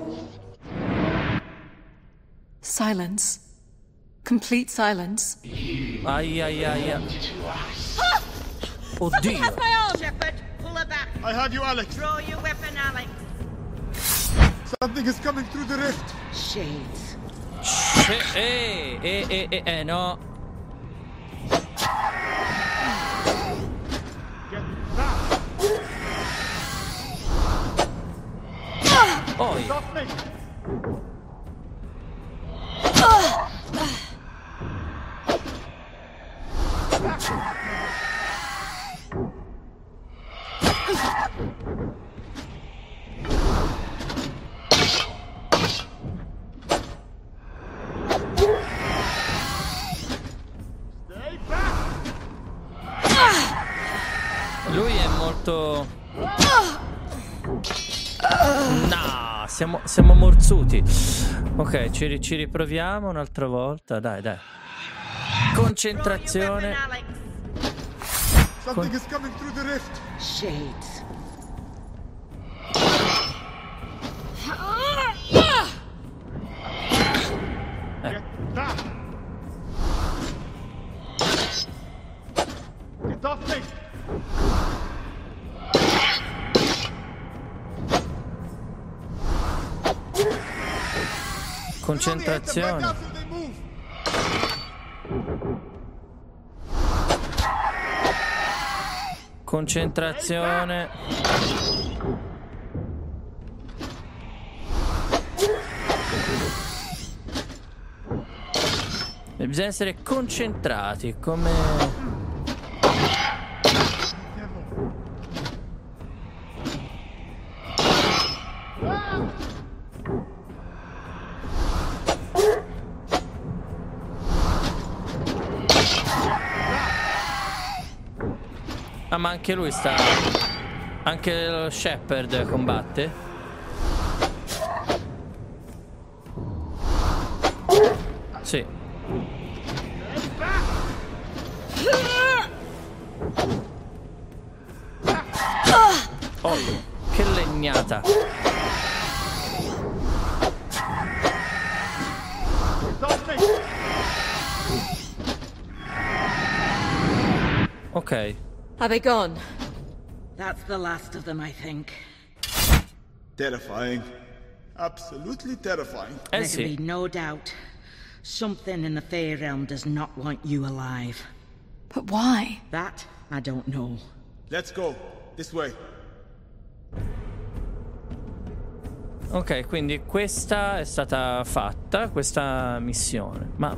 Silence. Complete silence. Ai. Oddio. Shepard, pull her back. I have you, Alex. Draw your weapon, Alex. Something is coming through the rift. Shades. No. Poi. Lui è molto... No, siamo morzuti. Ok, ci riproviamo un'altra volta. Dai. Concentrazione. Something is coming through the rift. Shades. Get off me. Concentrazione. Concentrazione. Bisogna essere concentrati, come... Ah, ma anche lui sta... Anche lo Shepard combatte? Sì. Oh, che legnata. Ok. Are they gone? That's the last of them, I think. Terrifying. Absolutely terrifying. There can be no doubt. Something in the Fey realm does not want you alive. But why? That, I don't know. Let's go. This way. Ok, quindi questa è stata fatta, questa missione. Ma...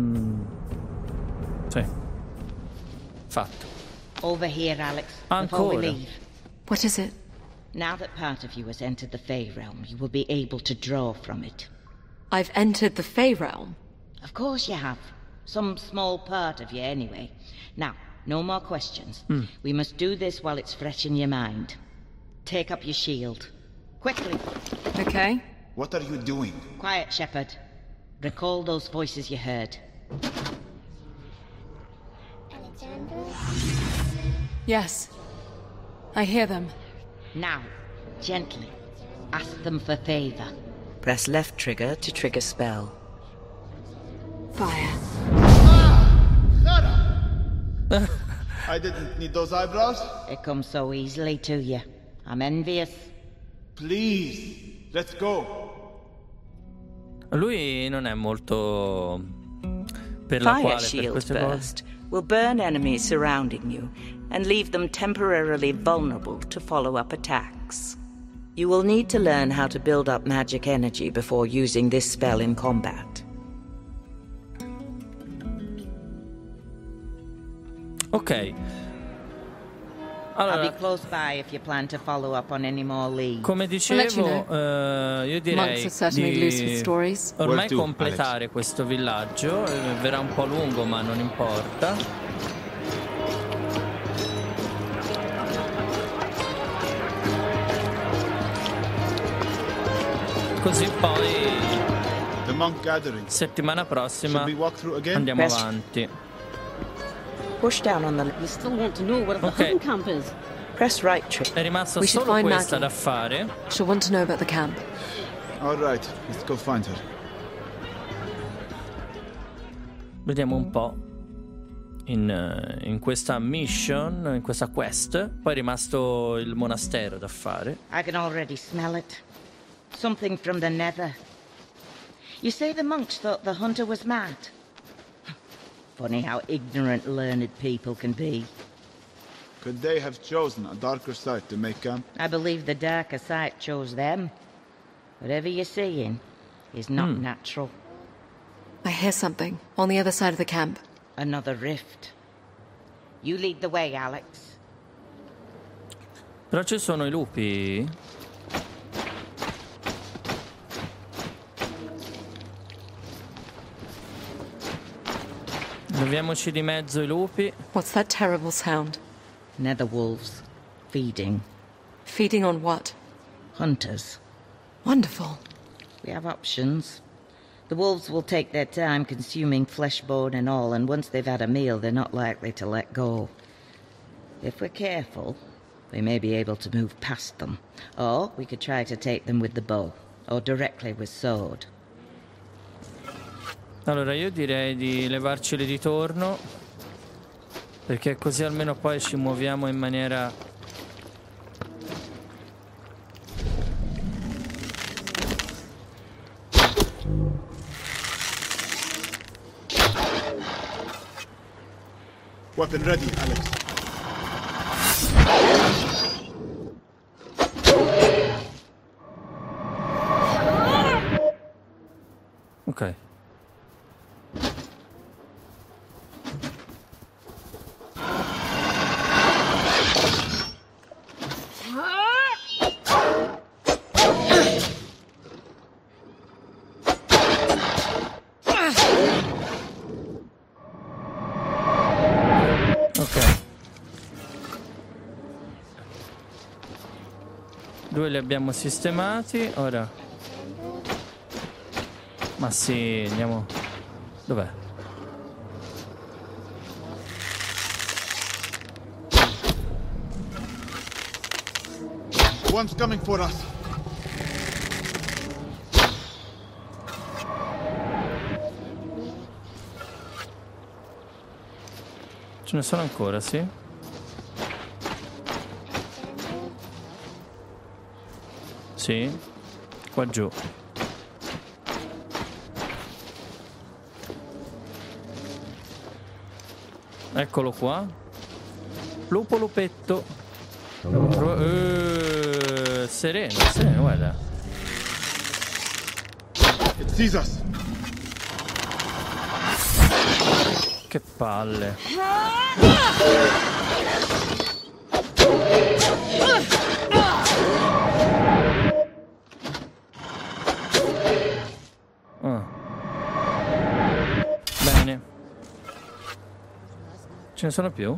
sì. Fatto. Over here, Alex. Before we Ancora. leave. What is it? Now that part of you has entered the Fey realm, you will be able to draw from it. I've entered the Fey realm. Of course you have. Some small part of you, anyway. Now, no more questions. We must do this while it's fresh in your mind. Take up your shield. Quickly. Okay. What are you doing? Quiet, Shepard. Recall those voices you heard. Yes. I hear them. Now, gently, ask them for favor. Press left trigger to trigger spell. Fire. I didn't need those eyebrows. It comes so easily to you. I'm envious. Please, let's go. Lui non è molto per la Fire quale per shield queste cose. burst will burn enemies surrounding you and leave them temporarily vulnerable to follow-up attacks. You will need to learn how to build up magic energy before using this spell in combat. Ok. I'll Allora, be close by if you plan to follow up on any more leads. come dicevo, io direi Monks are certainly loose with di stories. ormai Where to, completare questo villaggio. Verrà un po' lungo, ma non importa. Così poi The monk gathering. settimana prossima Should we walk through again? andiamo Best. avanti. Push down on the... You still want to know where the Okay. hidden camp is? Press right trigger. È rimasta We should solo find questa Maggie. da fare. She'll want to know about the camp. All right, let's go find her. Vediamo un po' in questa mission, in questa quest. Poi è rimasto il monastero da fare. I can already smell it. Something from the nether. You say the monks thought the hunter was mad? Funny how ignorant learned people can be. Could they have chosen a darker site to make camp? I believe the darker side chose them. Whatever you're seeing is not natural. I hear something on the other side of the camp. Another rift. You lead the way, Alex. Però ci sono i lupi. Leviamoci di mezzo i lupi. What's that terrible sound? Nether wolves. Feeding. Feeding on what? Hunters. Wonderful. We have options. The wolves will take their time consuming flesh, bone and all, and once they've had a meal, they're not likely to let go. If we're careful, we may be able to move past them. Or we could try to take them with the bow, or directly with sword. Allora io direi di levarceli di torno, perché così almeno poi ci muoviamo in maniera... Weapon ready, Alex. Ok. Due li abbiamo sistemati, ora... Ma sì, andiamo... Dov'è? One's coming for us. Ce ne sono ancora, sì? Sì, qua giù. Eccolo qua. Lupo lupetto. Sereno, guarda. It sees us. Che palle. Bene. Ce ne sono più?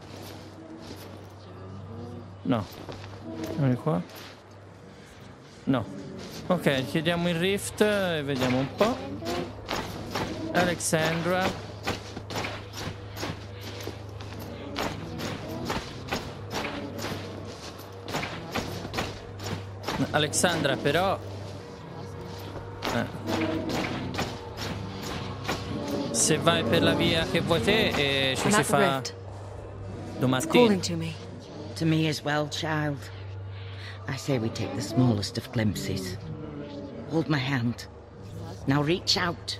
No. Vieni qua. No. Ok, chiediamo il rift e vediamo un po'. Alexandra. Alexandra però se vai per la via che vuoi te ci si fa domattina. To me as well, child. I say we take the smallest of glimpses. Hold my hand. Now reach out.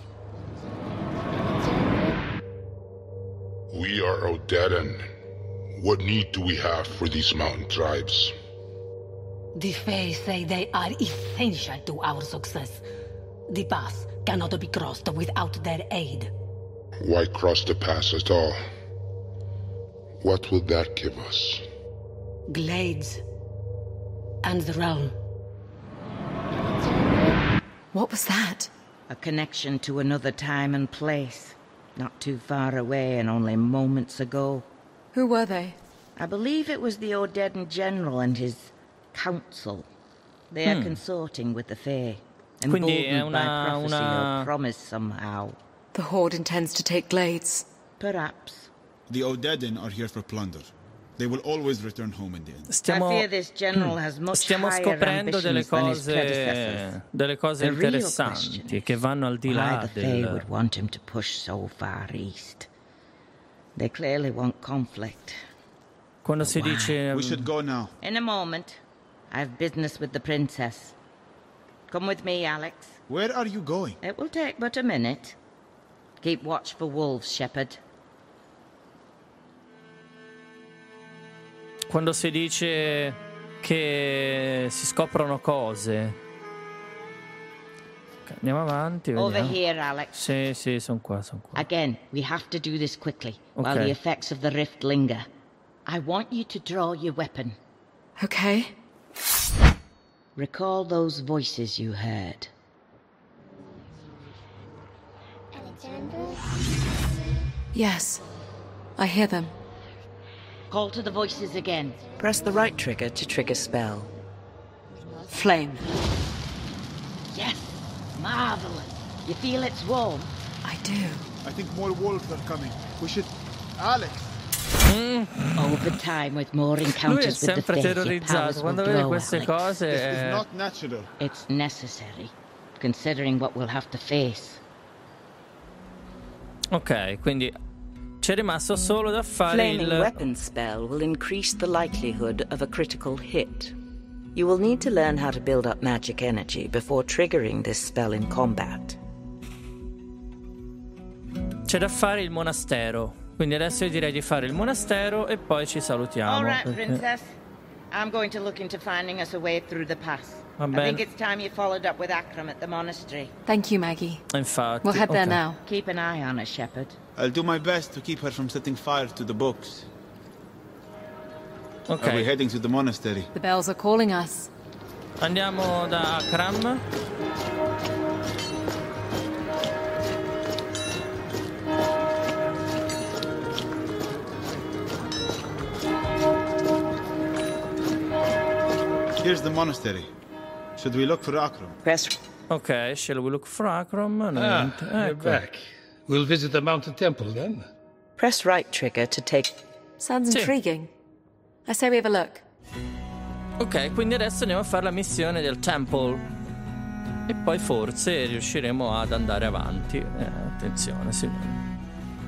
We are Odedan. What need do we have for these mountain tribes? The Fae say they are essential to our success. The pass cannot be crossed without their aid. Why cross the pass at all? What will that give us? Glades and the realm. What was that? A connection to another time and place. Not too far away and only moments ago. Who were they? I believe it was the Odedan General and his council. They are consorting with the Fae. Emboldened by prophecy or promise somehow. The Horde intends to take Glades. Perhaps. The Odedan are here for plunder. They will always return home in the end. I fear this general has much stiamo scoprendo delle cose interessanti che vanno al di là the Fae would want him to push so far east. They clearly want conflict. Quando si dice we should go now. In a moment. I have business with the princess. Come with me, Alex. Where are you going? It will take but a minute. Keep watch for wolves, Shepherd. Quando si dice che si scoprono cose. Okay, andiamo avanti, vediamo. Over here, Alex. Sì, sono qua. Again, we have to do this quickly, while the effects of the rift linger. I want you to draw your weapon. Okay. Recall those voices you heard. Alexandra? Yes, I hear them. Call to the voices again. Press the right trigger to trigger spell. Flame. Yes, marvelous. You feel it's warm? I do. I think more wolves are coming. We should... Alex! Over time, with more encounters with the Fae, your powers will grow, queste Alex. cose. This is not natural. It's necessary, considering what we'll have to face. Ok, quindi c'è rimasto solo da fare Flaming weapon spell will increase the likelihood of a critical hit. You will need to learn how to build up magic energy before triggering this spell in combat. C'è da fare il monastero. Quindi adesso io direi di fare il monastero e poi ci salutiamo. All right, Princess. I'm going to look into finding us a way through the pass. Va bene. I think it's time you followed up with Akram at the monastery. Thank you, Maggie. Infatti. We'll head there now. Keep an eye on her, Shepherd. I'll do my best to keep her from setting fire to the books. Ok. Are we heading to the monastery? The bells are calling us. Andiamo da Akram. Here's the monastery. Should we look for Akram? Ok, shall we look for Akram? You're back. We'll visit the mountain temple then. Press right trigger to take... Sounds intriguing. I say we have a look. Ok, quindi adesso andiamo a fare la missione del temple. E poi forse riusciremo ad andare avanti. Attenzione, signore.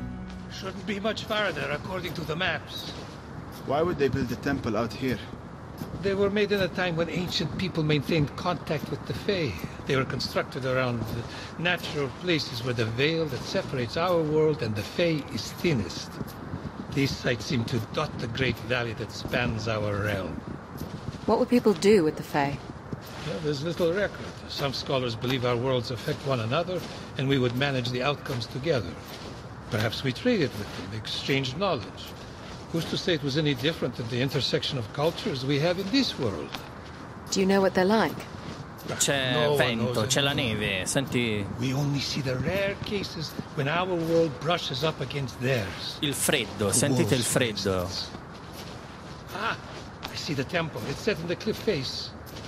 Shouldn't be much farther according to the maps. Why would they build a temple out here? They were made in a time when ancient people maintained contact with the Fae. They were constructed around the natural places where the veil that separates our world and the Fae is thinnest. These sites seem to dot the great valley that spans our realm. What would people do with the Fae? Well, there's little record. Some scholars believe our worlds affect one another, and we would manage the outcomes together. Perhaps we traded with them, exchanged knowledge. Who's to say it was any different than the intersection of cultures we have in this world? Do you know what they're like? C'è vento, c'è la neve, senti... We only see the rare cases when our world brushes up against theirs. Il freddo, sentite il freddo. Ah, I see the temple. It's set in the cliff face.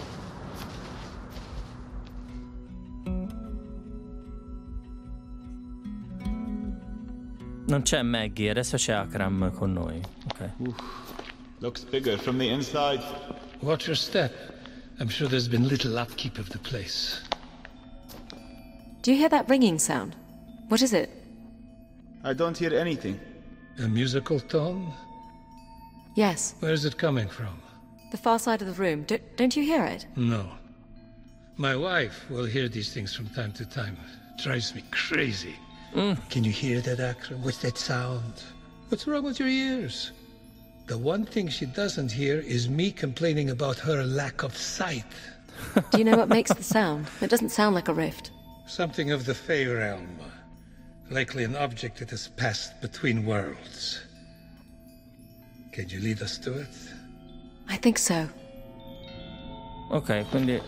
Non c'è Maggie, adesso c'è Akram con noi. Ok. Looks bigger from the inside. Watch your step. I'm sure there's been little upkeep of the place. Do you hear that ringing sound? What is it? I don't hear anything. A musical tone? Yes. Where is it coming from? The far side of the room. Don't you hear it? No. My wife will hear these things from time to time. It drives me crazy. Can you hear that, Akram? What's that sound? What's wrong with your ears? The one thing she doesn't hear is me complaining about her lack of sight. Do you know what makes the sound? It doesn't sound like a rift. Something of the Fae realm. Likely an object that has passed between worlds. Can you lead us to it? I think so. Ok, quindi...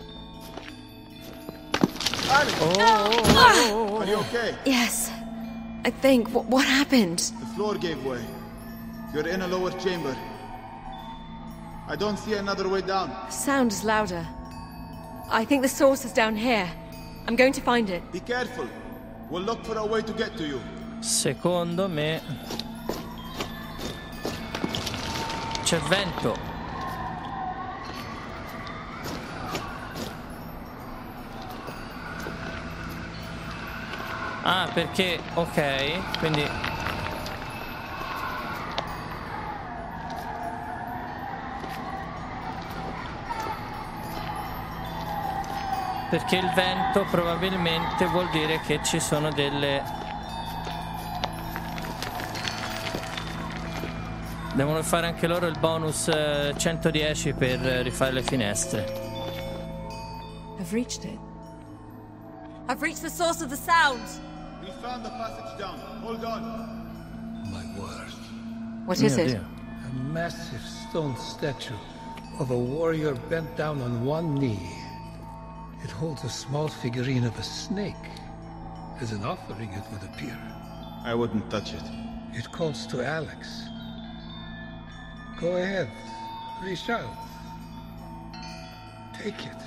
Are you okay? Yes. I think. What happened? The floor gave way. You're in a lower chamber. I don't see another way down. The sound is louder. I think the source is down here. I'm going to find it. Be careful. We'll look for a way to get to you. Secondo me... c'è vento. Ah, perché... ok, quindi... perché il vento probabilmente vuol dire che ci sono delle... devono fare anche loro il bonus 110 per rifare le finestre. I've reached it. I've reached the source of the sound. We found the passage down. Hold on. My word. What is it? A massive stone statue of a warrior bent down on one knee. It holds a small figurine of a snake. As an offering, it would appear. I wouldn't touch it. It calls to Alex. Go ahead. Reach out. Take it.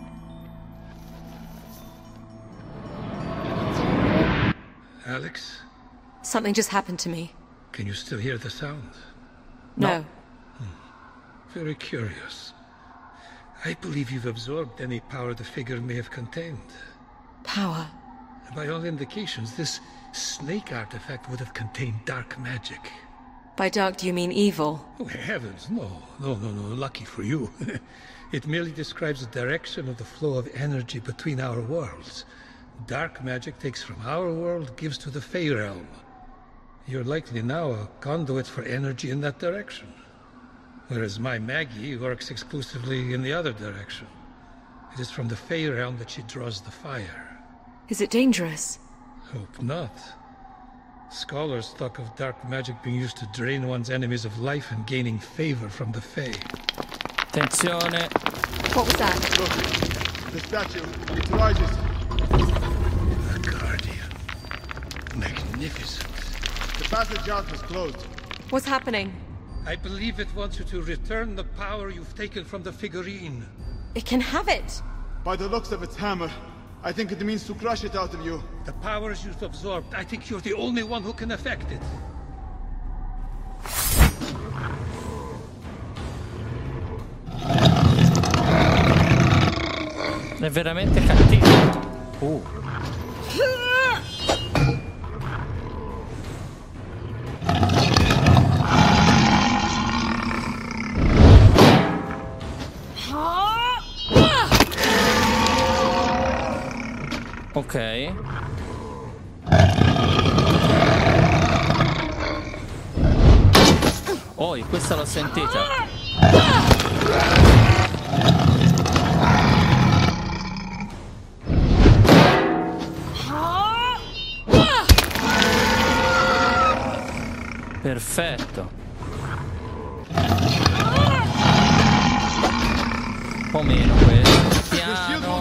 Alex? Something just happened to me. Can you still hear the sound? No. Very curious. I believe you've absorbed any power the figure may have contained. Power? By all indications, this snake artifact would have contained dark magic. By dark, do you mean evil? Oh, heavens, no. Lucky for you. It merely describes the direction of the flow of energy between our worlds. Dark magic takes from our world, gives to the Fae realm. You're likely now a conduit for energy in that direction. Whereas my Maggie works exclusively in the other direction. It is from the Fae realm that she draws the fire. Is it dangerous? Hope not. Scholars talk of dark magic being used to drain one's enemies of life and gaining favor from the Fae. Attenzione. What was that? Look, the statue. It rises. A guardian. Magnificent. The passage out was closed. What's happening? I believe it wants you to return the power you've taken from the figurine. It can have it. By the looks of its hammer, I think it means to crush it out of you. The powers you've absorbed, I think you're the only one who can affect it. È veramente cattivo. Ok. Oh, questa l'ho sentita. Perfetto. Un po' meno questo. Piano.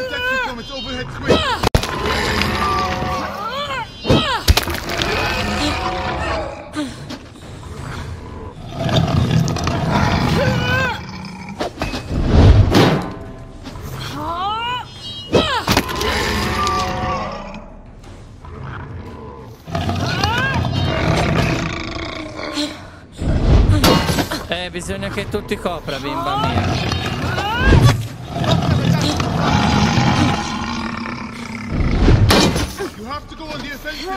Bisogna che tu ti copra, bimba mia. You have to go on the offensive.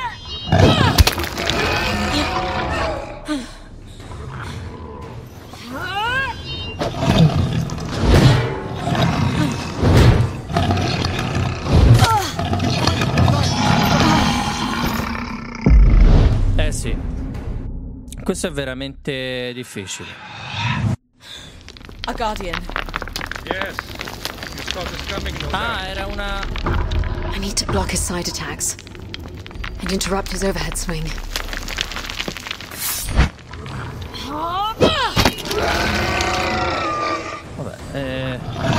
Sì. Questo è veramente difficile. A Guardian. Yes. You saw this coming, no doubt. Era una... I need to block his side attacks and interrupt his overhead swing. Vabbè,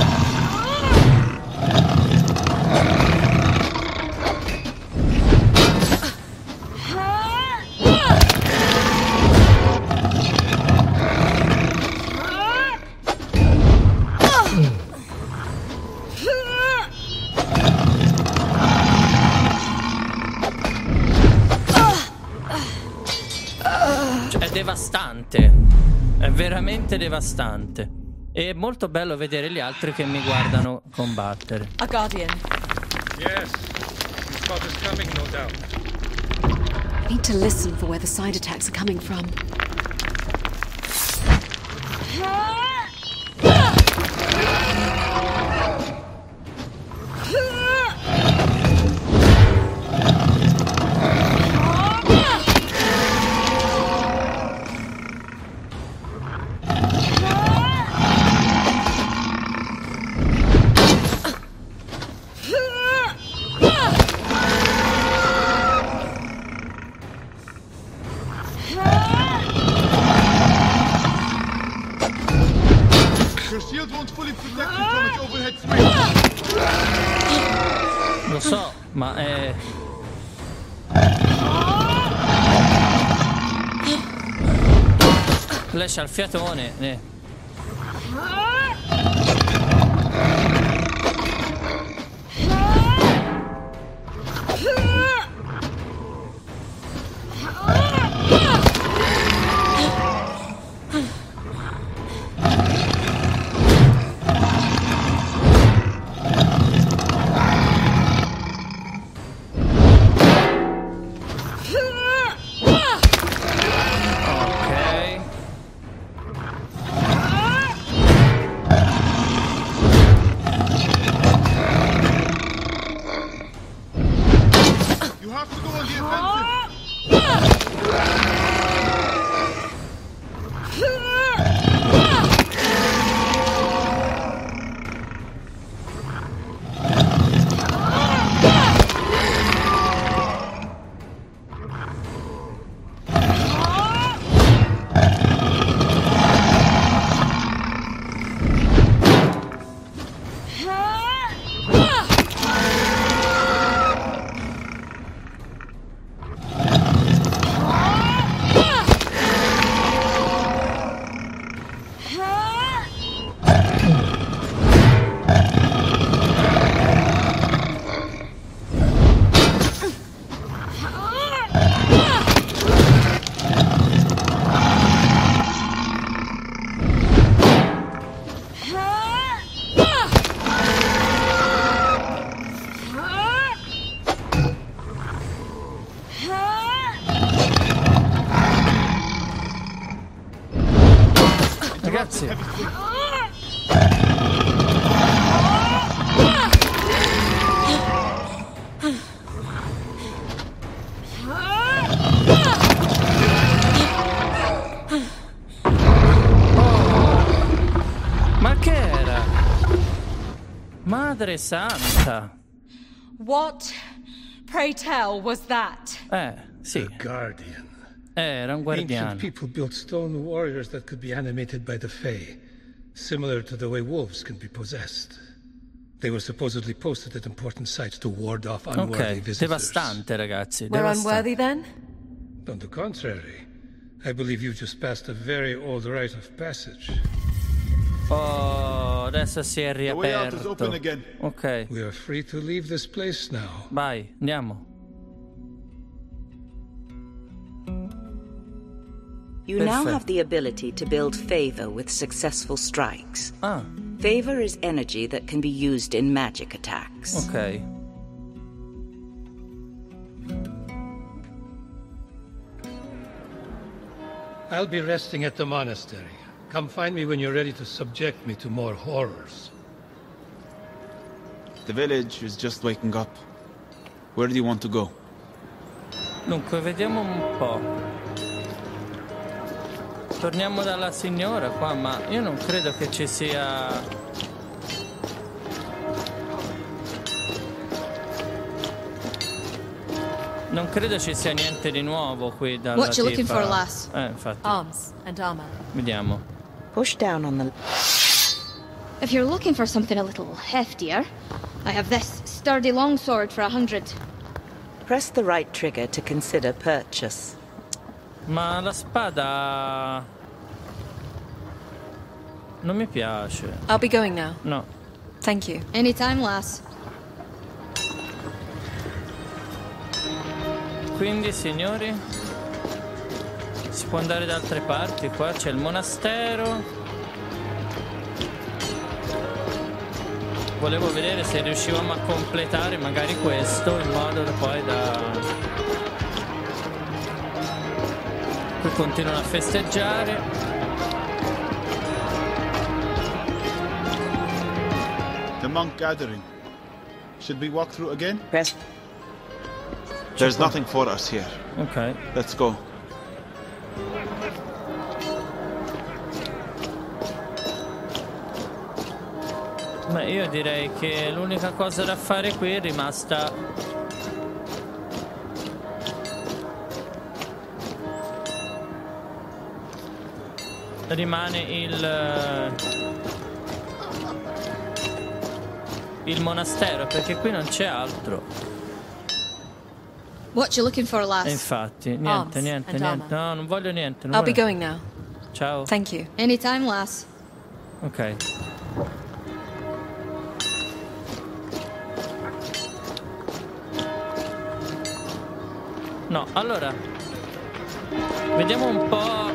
è devastante, è veramente devastante. È molto bello vedere gli altri che mi guardano combattere. A Guardian. Yes, you saw this coming, no doubt. I need to listen for where the side attacks are coming from. Lo so, ma è... Lei c'ha il fiatone, Ragazzi, Madre santa. What, pray tell, was that? Sì. The Guardian. Era un guardiano. Ancient people built stone warriors that could be animated by the Fae, similar to the way wolves can be possessed. They were supposedly posted at important sites to ward off unworthy visitors. Devastante, ragazzi. We're unworthy then? On the contrary, I believe you just passed a very old rite of passage. Oh, adesso si è riaperto. Ok. We are free to leave this place now. Vai, andiamo. You now have the ability to build favor with successful strikes. Favor is energy that can be used in magic attacks. Ok. I'll be resting at the monastery. Come find me when you're ready to subject me to more horrors. The village is just waking up. Where do you want to go? Dunque, vediamo un po'. Torniamo dalla signora qua, ma io non credo che ci sia... Non credo ci sia niente di nuovo qui dalla What you looking for, lass? Infatti. Arms and armor. Vediamo. Push down on the... If you're looking for something a little heftier, I have this sturdy longsword for 100. Press the right trigger to consider purchase. Ma la spada... non mi piace. I'll be going now. No. Thank you. Anytime, lass. Quindi, signori, si può andare da altre parti. Qua c'è il monastero. Volevo vedere se riuscivamo a completare magari questo, in modo da poi Qui continuano a festeggiare. The monk gathering. Should we walk through again? Yes. There's nothing for us here. Ok. Let's go. Ma io direi che l'unica cosa da fare qui è rimasta... rimane il monastero, perché qui non c'è altro. What you looking for, lass? Infatti, niente. No, non voglio niente. I'll be going now. Ciao. Thank you. Anytime, lass. Ok. No, allora vediamo un po'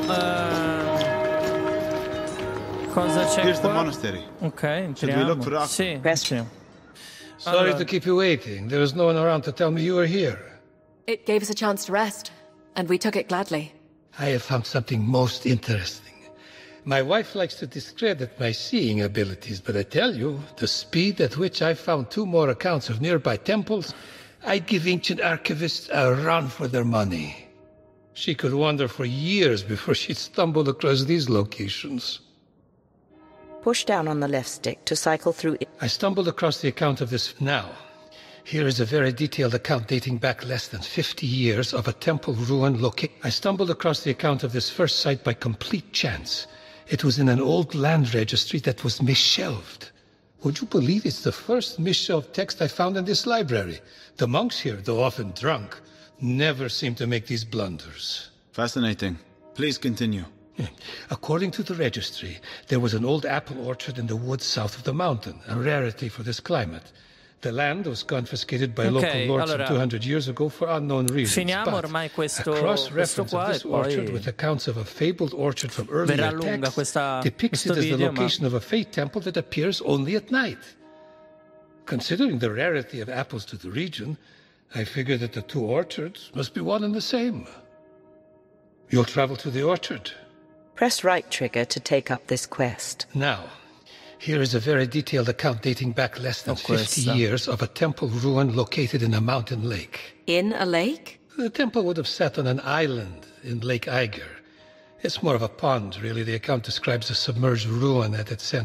cosa c'è Here's qua. the monastery. Ok, Should we look for entriamo. Ak? Sì. Sorry Allora. to keep you waiting. There was no one around to tell me you were here. It gave us a chance to rest, and we took it gladly. I have found something most interesting. My wife likes to discredit my seeing abilities, but I tell you, the speed at which I found 2 more accounts of nearby temples, I'd give ancient archivists a run for their money. She could wander for years before she'd stumble across these locations. Push down on the left stick to cycle through it. I stumbled across the account of this now. Here is a very detailed account dating back less than 50 years of a temple ruin located. I stumbled across the account of this first site by complete chance. It was in an old land registry that was misshelved. Would you believe it's the first misshelved text I found in this library? The monks here, though often drunk, never seem to make these blunders. Fascinating. Please continue. According to the registry, there was an old apple orchard in the woods south of the mountain, a rarity for this climate. The land was confiscated by local lords allora, 200 years ago for unknown reasons. Finiamo but ormai questo a cross-reference qua of this e orchard poi with accounts of a fabled orchard from earlier texts depicts it as the location of a fey temple that appears only at night. Considering the rarity of apples to the region, I figure that the 2 orchards must be one and the same. You'll travel to the orchard. Press right trigger to take up this quest. Now, here is a very detailed account dating back less than 50 years of a temple ruin located in a mountain lake. In a lake? The temple would have sat on an island in Lake Eiger. It's more of a pond, really. The account describes a submerged ruin at its center.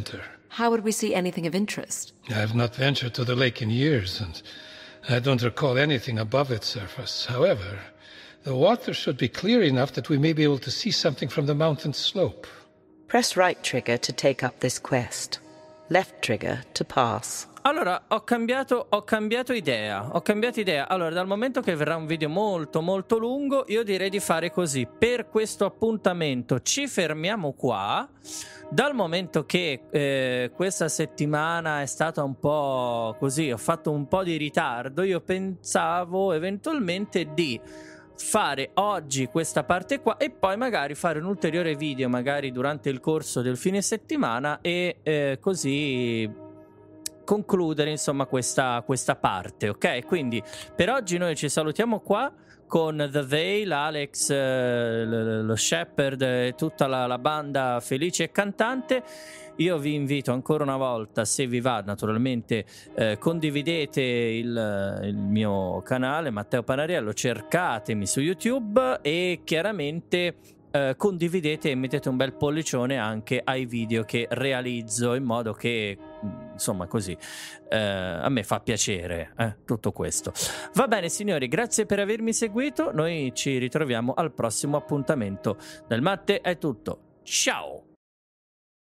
how would we see anything of interest? I have not ventured to the lake in years, and I don't recall anything above its surface. However, the water should be clear enough that we may be able to see something from the mountain slope. Press right trigger to take up this quest. Left trigger to pass. Allora, ho cambiato idea. Allora, dal momento che verrà un video molto molto lungo, io direi di fare così. Per questo appuntamento ci fermiamo qua. Dal momento che questa settimana è stata un po' così, ho fatto un po' di ritardo, io pensavo eventualmente di fare oggi questa parte qua e poi magari fare un ulteriore video magari durante il corso del fine settimana e così concludere insomma questa parte, ok? Quindi per oggi noi ci salutiamo qua con The Veil, Alex, lo Shepherd e tutta la banda felice e cantante. Io vi invito ancora una volta, se vi va naturalmente, condividete il mio canale Matteo Panariello, cercatemi su YouTube e chiaramente condividete e mettete un bel pollicione anche ai video che realizzo, in modo che insomma così a me fa piacere tutto questo. Va bene signori, grazie per avermi seguito, noi ci ritroviamo al prossimo appuntamento. Dal Matte è tutto, ciao.